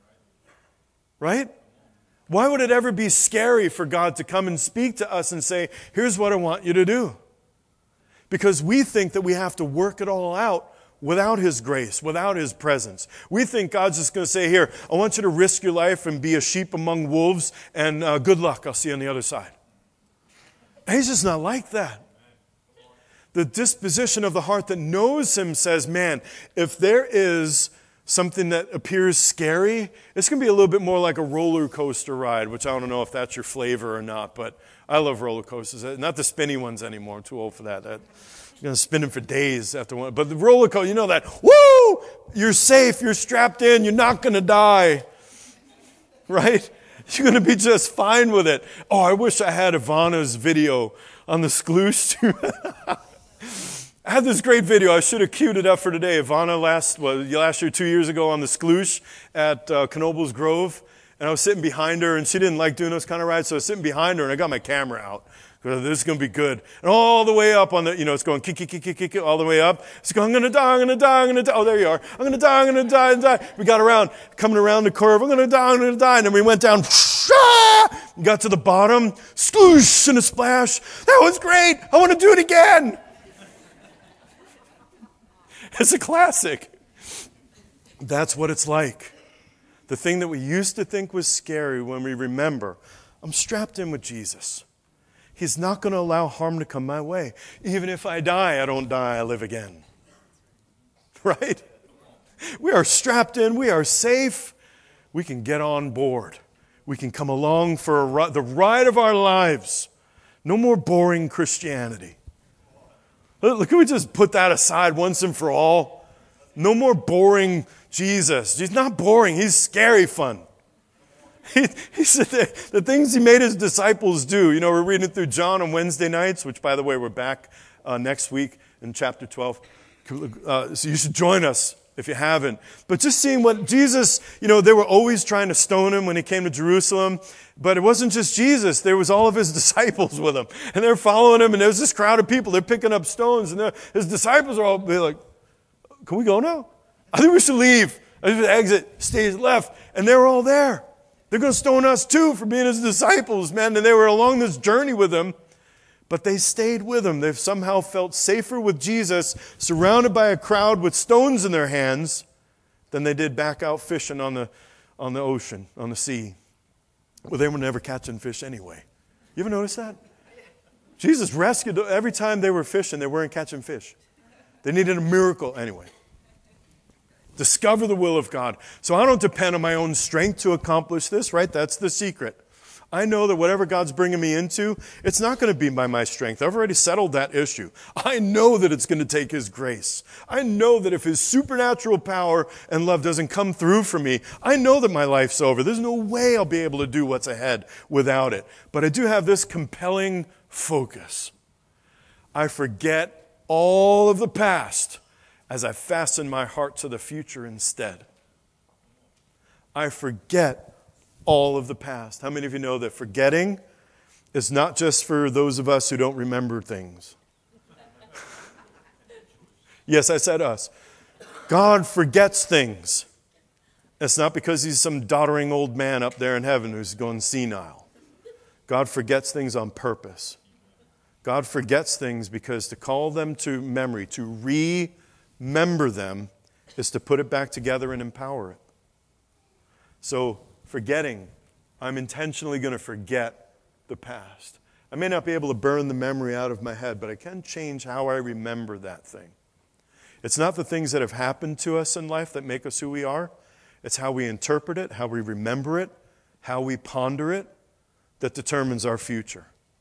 Right? Why would it ever be scary for God to come and speak to us and say, here's what I want you to do? Because we think that we have to work it all out without His grace, without His presence. We think God's just going to say, here, I want you to risk your life and be a sheep among wolves, and uh, good luck, I'll see you on the other side. And He's just not like that. The disposition of the heart that knows Him says, man, if there is something that appears scary, it's going to be a little bit more like a roller coaster ride, which I don't know if that's your flavor or not, but I love roller coasters. Not the spinny ones anymore. I'm too old for that. that I'm going to spin them for days after one. But the roller coaster, you know that, woo! You're safe, you're strapped in, you're not going to die. Right? You're going to be just fine with it. Oh, I wish I had Ivana's video on the Skloosh too. I had this great video. I should have queued it up for today. Ivana last, well, last year, two years ago on the Skloosh at uh, Knoebels Grove. And I was sitting behind her, and she didn't like doing those kind of rides, so I was sitting behind her, and I got my camera out. This is going to be good. And all the way up on the, you know, it's going kick, kick, kick, kick, kick, all the way up. It's going, I'm going to die, I'm going to die, I'm going to die. Oh, there you are. I'm going to die, I'm going to die, and die. We got around, coming around the curve. I'm going to die, I'm going to die. And then we went down, got to the bottom, sploosh, and a splash. That was great. I want to do it again. It's a classic. That's what it's like. The thing that we used to think was scary, when we remember, I'm strapped in with Jesus. He's not going to allow harm to come my way. Even if I die, I don't die, I live again. Right? We are strapped in. We are safe. We can get on board. We can come along for a ri- the ride of our lives. No more boring Christianity. Look, can we just put that aside once and for all? No more boring Jesus. He's not boring. He's scary fun. He, he said that the things He made His disciples do. You know, we're reading through John on Wednesday nights, which, by the way, we're back uh, next week in chapter twelve. Uh, so you should join us if you haven't. But just seeing what Jesus, you know, they were always trying to stone Him when He came to Jerusalem. But it wasn't just Jesus. There was all of His disciples with Him. And they're following Him, and there's this crowd of people. They're picking up stones, and His disciples are all they're like, can we go now? I think we should leave. I think the exit, stage left. And they were all there. They're going to stone us too for being His disciples, man. And they were along this journey with Him. But they stayed with Him. They've somehow felt safer with Jesus, surrounded by a crowd with stones in their hands, than they did back out fishing on the, on the ocean, on the sea. Well, they were never catching fish anyway. You ever notice that? Jesus rescued them. Every time they were fishing, they weren't catching fish. They needed a miracle anyway. Discover the will of God. So I don't depend on my own strength to accomplish this, right? That's the secret. I know that whatever God's bringing me into, it's not going to be by my strength. I've already settled that issue. I know that it's going to take His grace. I know that if His supernatural power and love doesn't come through for me, I know that my life's over. There's no way I'll be able to do what's ahead without it. But I do have this compelling focus. I forget all of the past as I fasten my heart to the future instead. I forget all of the past. How many of you know that forgetting is not just for those of us who don't remember things? Yes, I said us. God forgets things. It's not because He's some doddering old man up there in heaven who's going senile. God forgets things on purpose. God forgets things because to call them to memory, to remember them, is to put it back together and empower it. So, forgetting, I'm intentionally going to forget the past. I may not be able to burn the memory out of my head, but I can change how I remember that thing. It's not the things that have happened to us in life that make us who we are. It's how we interpret it, how we remember it, how we ponder it, that determines our future.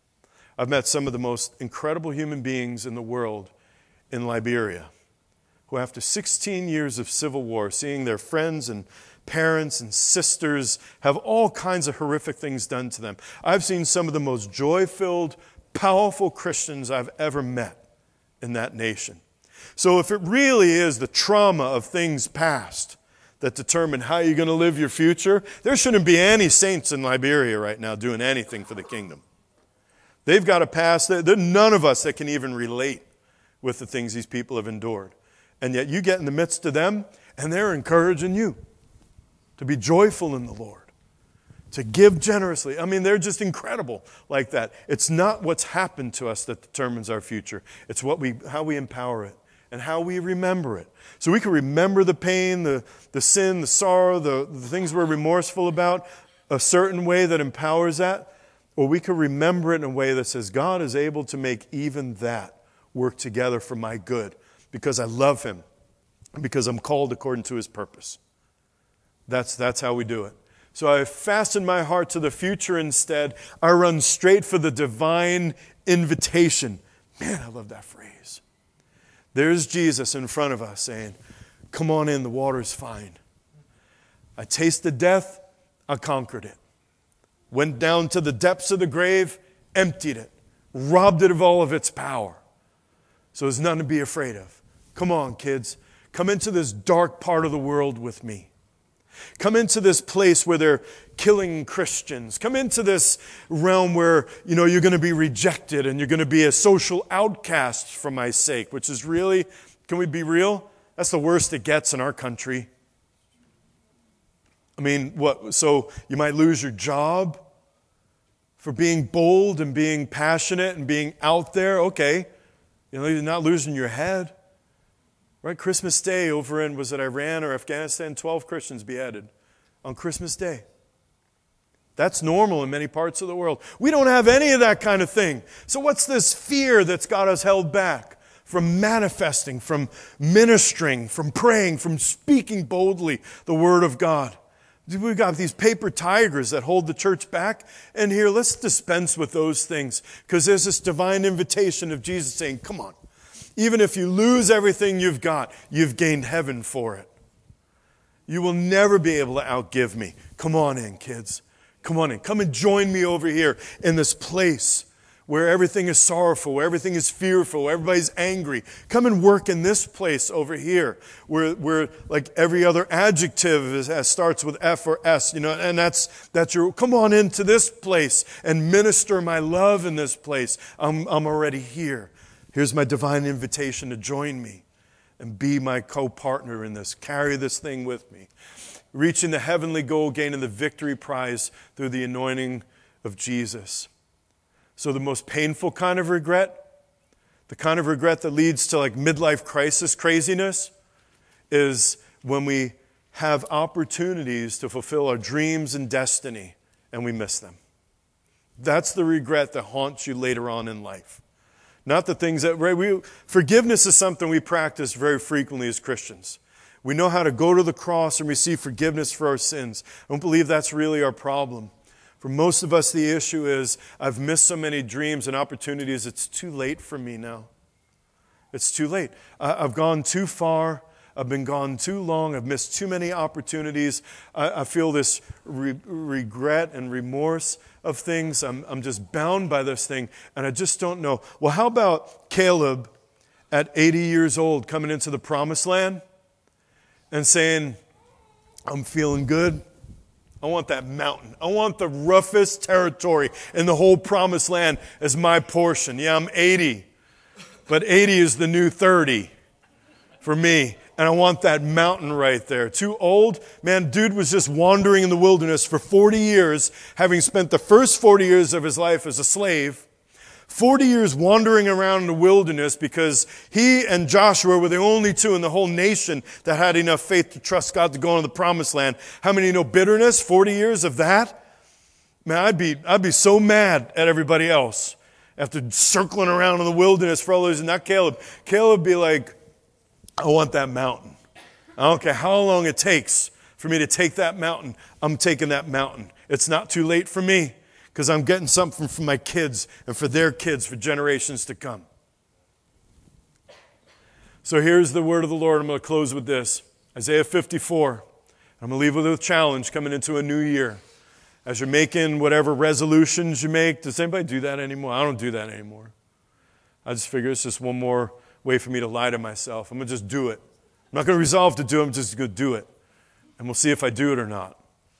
I've met some of the most incredible human beings in the world in Liberia, who after sixteen years of civil war, seeing their friends and parents and sisters have all kinds of horrific things done to them. I've seen some of the most joy-filled, powerful Christians I've ever met in that nation. So if it really is the trauma of things past that determine how you're going to live your future, there shouldn't be any saints in Liberia right now doing anything for the kingdom. They've got a past. There's none of us that can even relate with the things these people have endured. And yet you get in the midst of them, and they're encouraging you to be joyful in the Lord, to give generously. I mean, they're just incredible like that. It's not what's happened to us that determines our future. It's what we, how we empower it and how we remember it. So we can remember the pain, the, the sin, the sorrow, the, the things we're remorseful about, a certain way that empowers that, or we can remember it in a way that says, God is able to make even that work together for my good because I love Him, because I'm called according to His purpose. That's, that's how we do it. So I fasten my heart to the future instead. I run straight for the divine invitation. Man, I love that phrase. There's Jesus in front of us saying, come on in, the water's fine. I tasted death, I conquered it. Went down to the depths of the grave, emptied it, robbed it of all of its power. So there's nothing to be afraid of. Come on, kids. Come into this dark part of the world with me. Come into this place where they're killing Christians. Come into this realm where, you know, you're going to be rejected and you're going to be a social outcast for my sake, which is really, can we be real? That's the worst it gets in our country. I mean, what? So you might lose your job for being bold and being passionate and being out there. Okay. You know, you're not losing your head. Right, Christmas Day over in, was it Iran or Afghanistan? twelve Christians beheaded on Christmas Day. That's normal in many parts of the world. We don't have any of that kind of thing. So what's this fear that's got us held back from manifesting, from ministering, from praying, from speaking boldly the Word of God? We've got these paper tigers that hold the church back. And here, let's dispense with those things, because there's this divine invitation of Jesus saying, come on. Even if you lose everything you've got, you've gained heaven for it. You will never be able to outgive me. Come on in, kids. Come on in. Come and join me over here in this place where everything is sorrowful, where everything is fearful, where everybody's angry. Come and work in this place over here where, where like every other adjective is, uh, starts with F or S, you know, and that's, that's your, come on into this place and minister my love in this place. I'm, I'm already here. Here's my divine invitation to join me and be my co-partner in this. Carry this thing with me. Reaching the heavenly goal, gaining the victory prize through the anointing of Jesus. So the most painful kind of regret, the kind of regret that leads to like midlife crisis craziness, is when we have opportunities to fulfill our dreams and destiny and we miss them. That's the regret that haunts you later on in life. Not the things that, right, we, forgiveness is something we practice very frequently as Christians. We know how to go to the cross and receive forgiveness for our sins. I don't believe that's really our problem. For most of us, the issue is, I've missed so many dreams and opportunities, it's too late for me now. It's too late. I've gone too far. I've been gone too long. I've missed too many opportunities. I, I feel this re- regret and remorse of things. I'm, I'm just bound by this thing, and I just don't know. Well, how about Caleb at eighty years old coming into the promised land and saying, I'm feeling good. I want that mountain. I want the roughest territory in the whole promised land as my portion. Yeah, I'm eighty, but eighty is the new thirty for me. And I want that mountain right there. Too old? Man, dude was just wandering in the wilderness for forty years, having spent the first forty years of his life as a slave. forty years wandering around in the wilderness because he and Joshua were the only two in the whole nation that had enough faith to trust God to go into the promised land. How many know bitterness? forty years of that? Man, I'd be, I'd be so mad at everybody else after circling around in the wilderness for all those. Not Caleb. Caleb would be like, I want that mountain. I don't care how long it takes for me to take that mountain. I'm taking that mountain. It's not too late for me because I'm getting something for my kids and for their kids for generations to come. So here's the word of the Lord. I'm going to close with this. Isaiah fifty-four. I'm going to leave with a challenge coming into a new year. As you're making whatever resolutions you make, does anybody do that anymore? I don't do that anymore. I just figure it's just one more way for me to lie to myself. I'm going to just do it. I'm not going to resolve to do it. I'm just going to do it. And we'll see if I do it or not.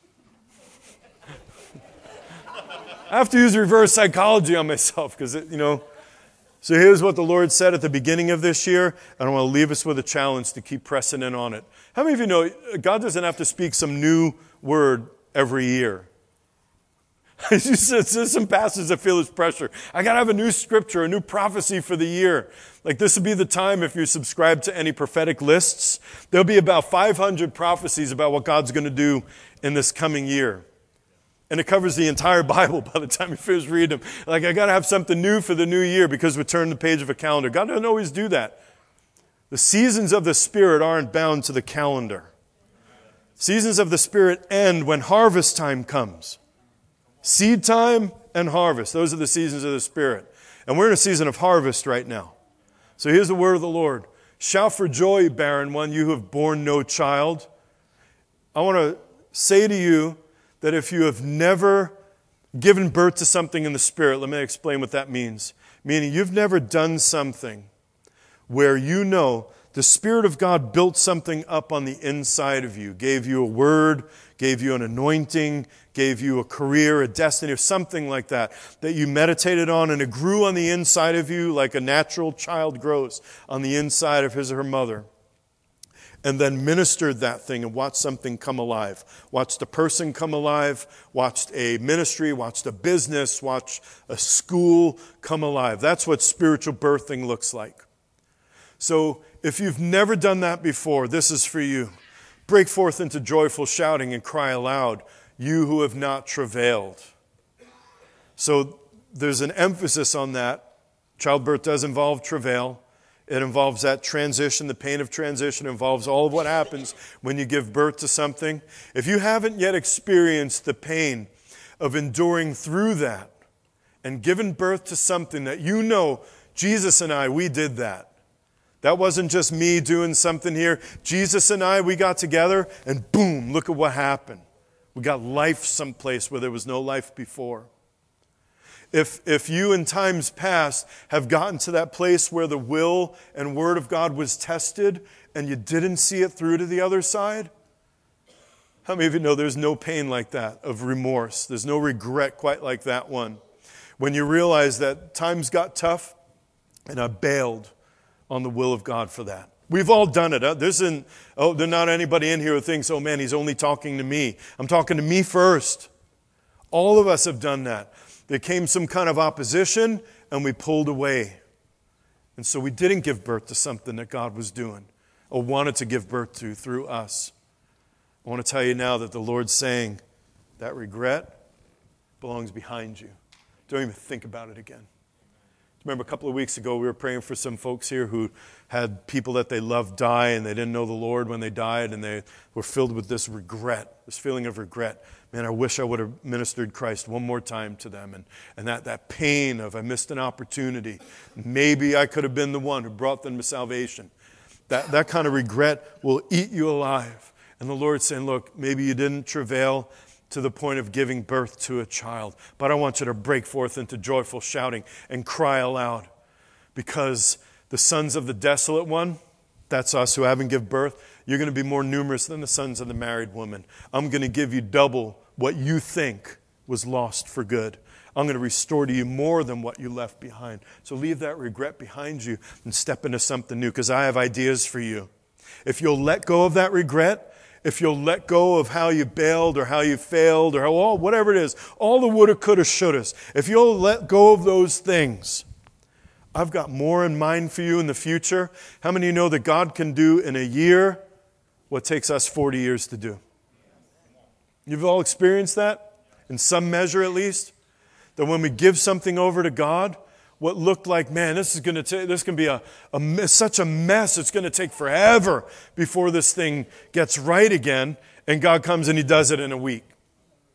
I have to use reverse psychology on myself because, you know. So here's what the Lord said at the beginning of this year, and I want to leave us with a challenge to keep pressing in on it. How many of you know God doesn't have to speak some new word every year? It's just some passages that feel this pressure. I got to have a new scripture, a new prophecy for the year. Like this would be the time if you subscribe to any prophetic lists. There'll be about five hundred prophecies about what God's going to do in this coming year. And it covers the entire Bible by the time you finish reading them. Like I got to have something new for the new year because we turn the page of a calendar. God doesn't always do that. The seasons of the Spirit aren't bound to the calendar. Seasons of the Spirit end when harvest time comes. Seed time and harvest. Those are the seasons of the Spirit. And we're in a season of harvest right now. So here's the word of the Lord. Shout for joy, barren one, you who have borne no child. I want to say to you that if you have never given birth to something in the Spirit, let me explain what that means. Meaning you've never done something where you know the Spirit of God built something up on the inside of you, gave you a word, gave you an anointing, gave you a career, a destiny, or something like that, that you meditated on, and it grew on the inside of you like a natural child grows on the inside of his or her mother. And then ministered that thing and watched something come alive. Watched a person come alive, watched a ministry, watched a business, watched a school come alive. That's what spiritual birthing looks like. So if you've never done that before, this is for you. Break forth into joyful shouting and cry aloud, you who have not travailed. So there's an emphasis on that. Childbirth does involve travail. It involves that transition, the pain of transition. It involves all of what happens when you give birth to something. If you haven't yet experienced the pain of enduring through that and given birth to something that you know, Jesus and I, we did that. That wasn't just me doing something here. Jesus and I, we got together and boom, look at what happened. We got life someplace where there was no life before. If, if you in times past have gotten to that place where the will and word of God was tested and you didn't see it through to the other side, how many of you know there's no pain like that of remorse? There's no regret quite like that one. When you realize that times got tough and I bailed on the will of God for that. We've all done it. Huh? There isn't, oh, there's not anybody in here who thinks, oh man, he's only talking to me. I'm talking to me first. All of us have done that. There came some kind of opposition and we pulled away. And so we didn't give birth to something that God was doing or wanted to give birth to through us. I want to tell you now that the Lord's saying that regret belongs behind you. Don't even think about it again. Remember a couple of weeks ago we were praying for some folks here who had people that they loved die and they didn't know the Lord when they died and they were filled with this regret, this feeling of regret. Man, I wish I would have ministered Christ one more time to them. And, and that, that pain of I missed an opportunity. Maybe I could have been the one who brought them to salvation. That, that kind of regret will eat you alive. And the Lord's saying, look, maybe you didn't travail to the point of giving birth to a child. But I want you to break forth into joyful shouting and cry aloud. Because the sons of the desolate one, that's us who haven't given birth, you're going to be more numerous than the sons of the married woman. I'm going to give you double what you think was lost for good. I'm going to restore to you more than what you left behind. So leave that regret behind you and step into something new, because I have ideas for you. If you'll let go of that regret, if you'll let go of how you bailed or how you failed or how, all, whatever it is, all the woulda, coulda, shouldas, if you'll let go of those things, I've got more in mind for you in the future. How many of you know that God can do in a year what takes us forty years to do? You've all experienced that, in some measure at least, that when we give something over to God, what looked like, man, this is going to take, this can be a, a such a mess. It's going to take forever before this thing gets right again. And God comes and He does it in a week.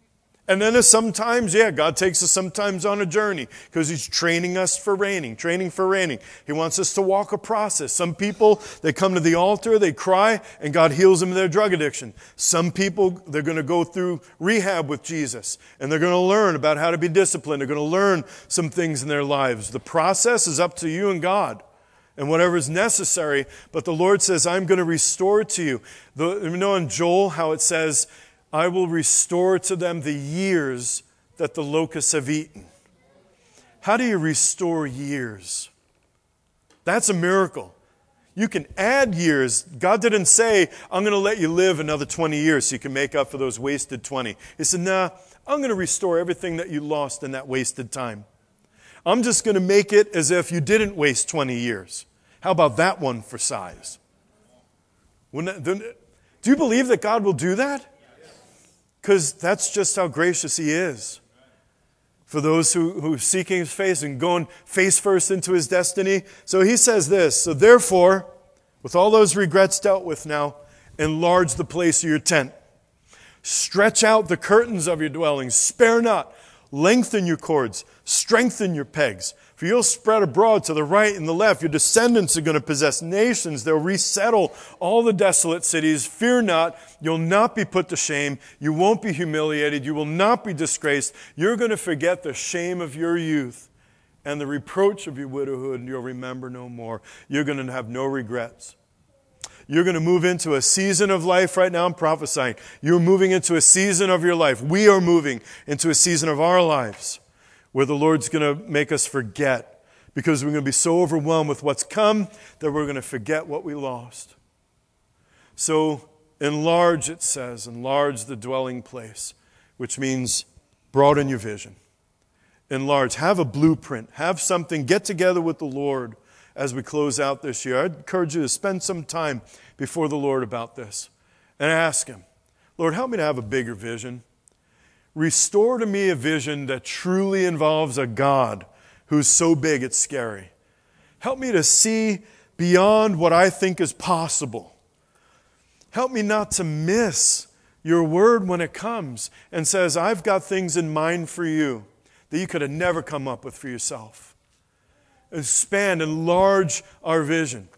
And then sometimes, yeah, God takes us sometimes on a journey because He's training us for reigning, training for reigning. He wants us to walk a process. Some people, they come to the altar, they cry, and God heals them of their drug addiction. Some people, they're going to go through rehab with Jesus, and they're going to learn about how to be disciplined. They're going to learn some things in their lives. The process is up to you and God and whatever is necessary, but the Lord says, I'm going to restore to you. The, you know in Joel how it says, I will restore to them the years that the locusts have eaten. How do you restore years? That's a miracle. You can add years. God didn't say, I'm going to let you live another twenty years so you can make up for those wasted twenty. He said, nah, I'm going to restore everything that you lost in that wasted time. I'm just going to make it as if you didn't waste twenty years. How about that one for size? Wouldn't that, do you believe that God will do that? Because that's just how gracious He is. For those who, who are seeking His face and going face first into His destiny. So He says this, so therefore, with all those regrets dealt with now, enlarge the place of your tent. Stretch out the curtains of your dwellings. Spare not. Lengthen your cords. Strengthen your pegs. For you'll spread abroad to the right and the left. Your descendants are going to possess nations. They'll resettle all the desolate cities. Fear not. You'll not be put to shame. You won't be humiliated. You will not be disgraced. You're going to forget the shame of your youth and the reproach of your widowhood, and you'll remember no more. You're going to have no regrets. You're going to move into a season of life right now. I'm prophesying. You're moving into a season of your life. We are moving into a season of our lives where the Lord's going to make us forget because we're going to be so overwhelmed with what's come that we're going to forget what we lost. So enlarge, it says, enlarge the dwelling place, which means broaden your vision. Enlarge. Have a blueprint. Have something. Get together with the Lord as we close out this year. I'd encourage you to spend some time before the Lord about this and ask Him, Lord, help me to have a bigger vision. Restore to me a vision that truly involves a God who's so big it's scary. Help me to see beyond what I think is possible. Help me not to miss your word when it comes and says, I've got things in mind for you that you could have never come up with for yourself. Expand, enlarge our vision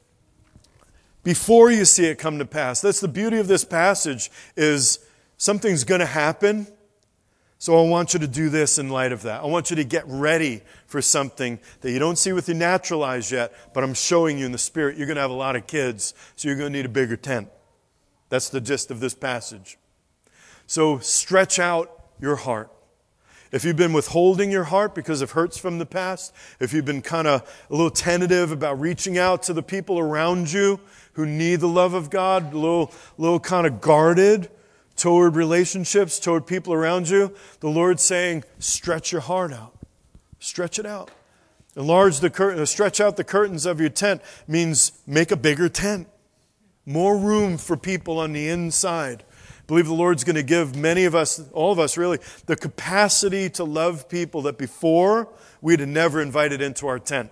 before you see it come to pass. That's the beauty of this passage is something's going to happen. So I want you to do this in light of that. I want you to get ready for something that you don't see with your natural eyes yet, but I'm showing you in the Spirit. You're going to have a lot of kids, so you're going to need a bigger tent. That's the gist of this passage. So stretch out your heart. If you've been withholding your heart because of hurts from the past, if you've been kind of a little tentative about reaching out to the people around you who need the love of God, a little, little kind of guarded toward relationships, toward people around you, the Lord's saying, stretch your heart out. Stretch it out. Enlarge the curtain, stretch out the curtains of your tent means make a bigger tent. More room for people on the inside. I believe the Lord's going to give many of us, all of us really, the capacity to love people that before we'd have never invited into our tent.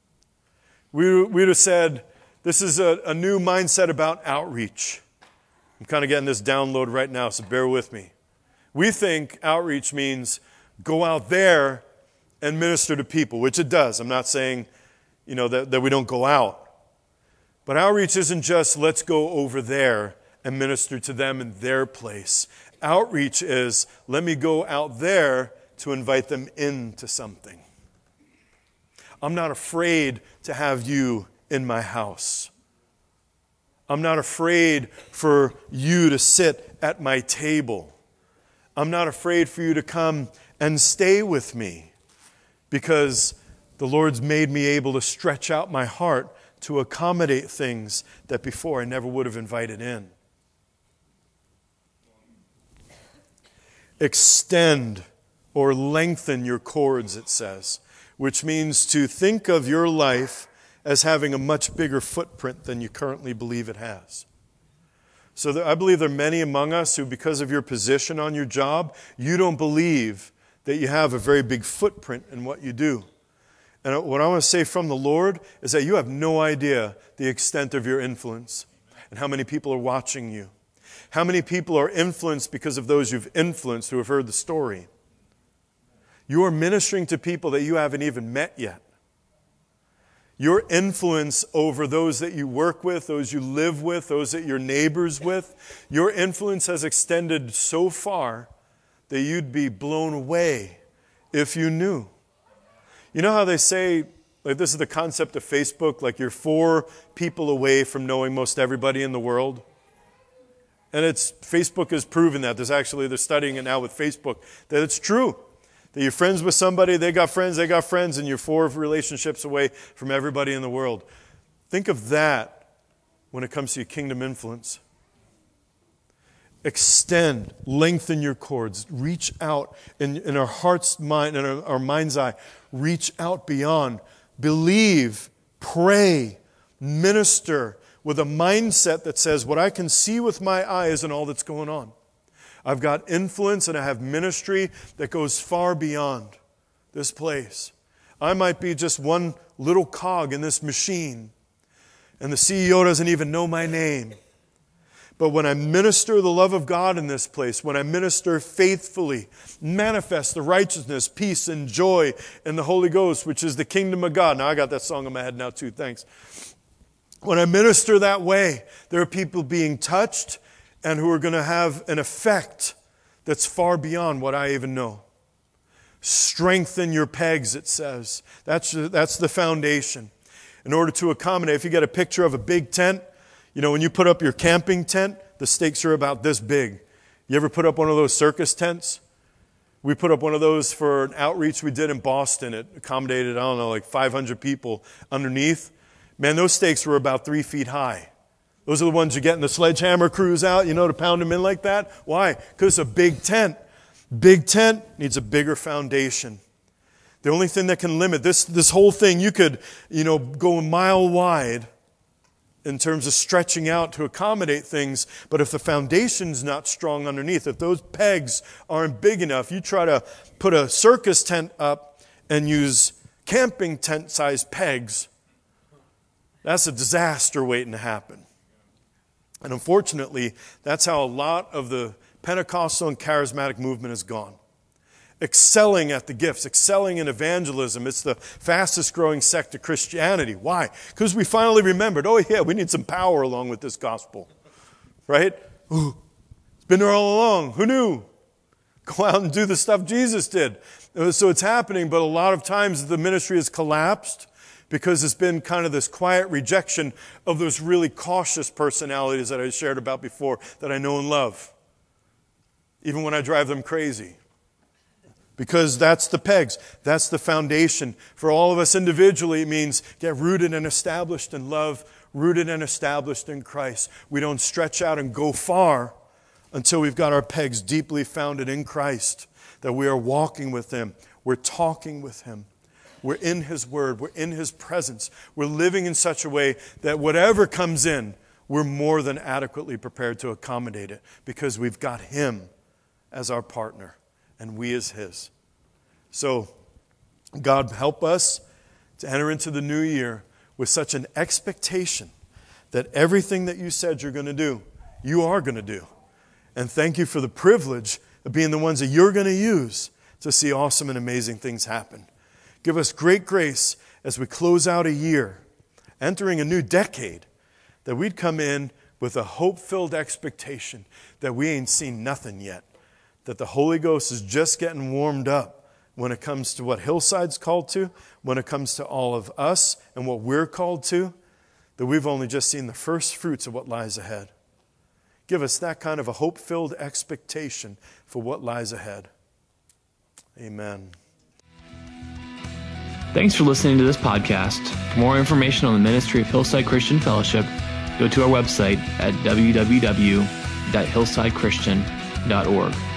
We, we'd have said, this is a, a new mindset about outreach. I'm kind of getting this download right now, so bear with me. We think outreach means go out there and minister to people, which it does. I'm not saying, you know, that, that we don't go out. But outreach isn't just let's go over there and minister to them in their place. Outreach is let me go out there to invite them into something. I'm not afraid to have you in my house. I'm not afraid for you to sit at my table. I'm not afraid for you to come and stay with me because the Lord's made me able to stretch out my heart to accommodate things that before I never would have invited in. Extend or lengthen your cords, it says, which means to think of your life as having a much bigger footprint than you currently believe it has. So there, I believe there are many among us who, because of your position on your job, you don't believe that you have a very big footprint in what you do. And what I want to say from the Lord is that you have no idea the extent of your influence and how many people are watching you. How many people are influenced because of those you've influenced who have heard the story? You are ministering to people that you haven't even met yet. Your influence over those that you work with, those you live with, those that you're neighbors with, your influence has extended so far that you'd be blown away if you knew. You know how they say, like this is the concept of Facebook, like you're four people away from knowing most everybody in the world? And it's Facebook has proven that. There's actually, they're studying it now with Facebook, that it's true. That you're friends with somebody, they got friends, they got friends, and you're four relationships away from everybody in the world. Think of that when it comes to your kingdom influence. Extend, lengthen your cords, reach out in, in our heart's mind, in our, our mind's eye, reach out beyond. Believe, pray, minister with a mindset that says, what I can see with my eye isn't all that's going on. I've got influence and I have ministry that goes far beyond this place. I might be just one little cog in this machine, and the C E O doesn't even know my name. But when I minister the love of God in this place, when I minister faithfully, manifest the righteousness, peace, and joy in the Holy Ghost, which is the kingdom of God. Now I got that song in my head now too, thanks. When I minister that way, there are people being touched and who are going to have an effect that's far beyond what I even know. Strengthen your pegs, it says. That's, that's the foundation. In order to accommodate, if you get a picture of a big tent, you know, when you put up your camping tent, the stakes are about this big. You ever put up one of those circus tents? We put up one of those for an outreach we did in Boston. It accommodated, I don't know, like five hundred people underneath. Man, those stakes were about three feet high. Those are the ones you get in the sledgehammer crews out, you know, to pound them in like that. Why? Because it's a big tent. Big tent needs a bigger foundation. The only thing that can limit this, this whole thing, you could, you know, go a mile wide in terms of stretching out to accommodate things. But if the foundation's not strong underneath, if those pegs aren't big enough, you try to put a circus tent up and use camping tent-sized pegs, that's a disaster waiting to happen. And unfortunately, that's how a lot of the Pentecostal and charismatic movement has gone. Excelling at the gifts, excelling in evangelism. It's the fastest growing sect of Christianity. Why? Because we finally remembered, oh yeah, we need some power along with this gospel. Right? Ooh, it's been there all along. Who knew? Go out and do the stuff Jesus did. So it's happening, but a lot of times the ministry has collapsed because it's been kind of this quiet rejection of those really cautious personalities that I shared about before that I know and love. Even when I drive them crazy. Because that's the pegs. That's the foundation. For all of us individually, it means get rooted and established in love, rooted and established in Christ. We don't stretch out and go far until we've got our pegs deeply founded in Christ, that we are walking with Him. We're talking with Him. We're in His Word. We're in His presence. We're living in such a way that whatever comes in, we're more than adequately prepared to accommodate it because we've got Him as our partner and we as His. So, God help us to enter into the new year with such an expectation that everything that you said you're going to do, you are going to do. And thank you for the privilege of being the ones that you're going to use to see awesome and amazing things happen. Give us great grace as we close out a year, entering a new decade, that we'd come in with a hope-filled expectation that we ain't seen nothing yet, that the Holy Ghost is just getting warmed up when it comes to what Hillside's called to, when it comes to all of us and what we're called to, that we've only just seen the first fruits of what lies ahead. Give us that kind of a hope-filled expectation for what lies ahead. Amen. Thanks for listening to this podcast. For more information on the ministry of Hillside Christian Fellowship, go to our website at w w w dot hillside christian dot org.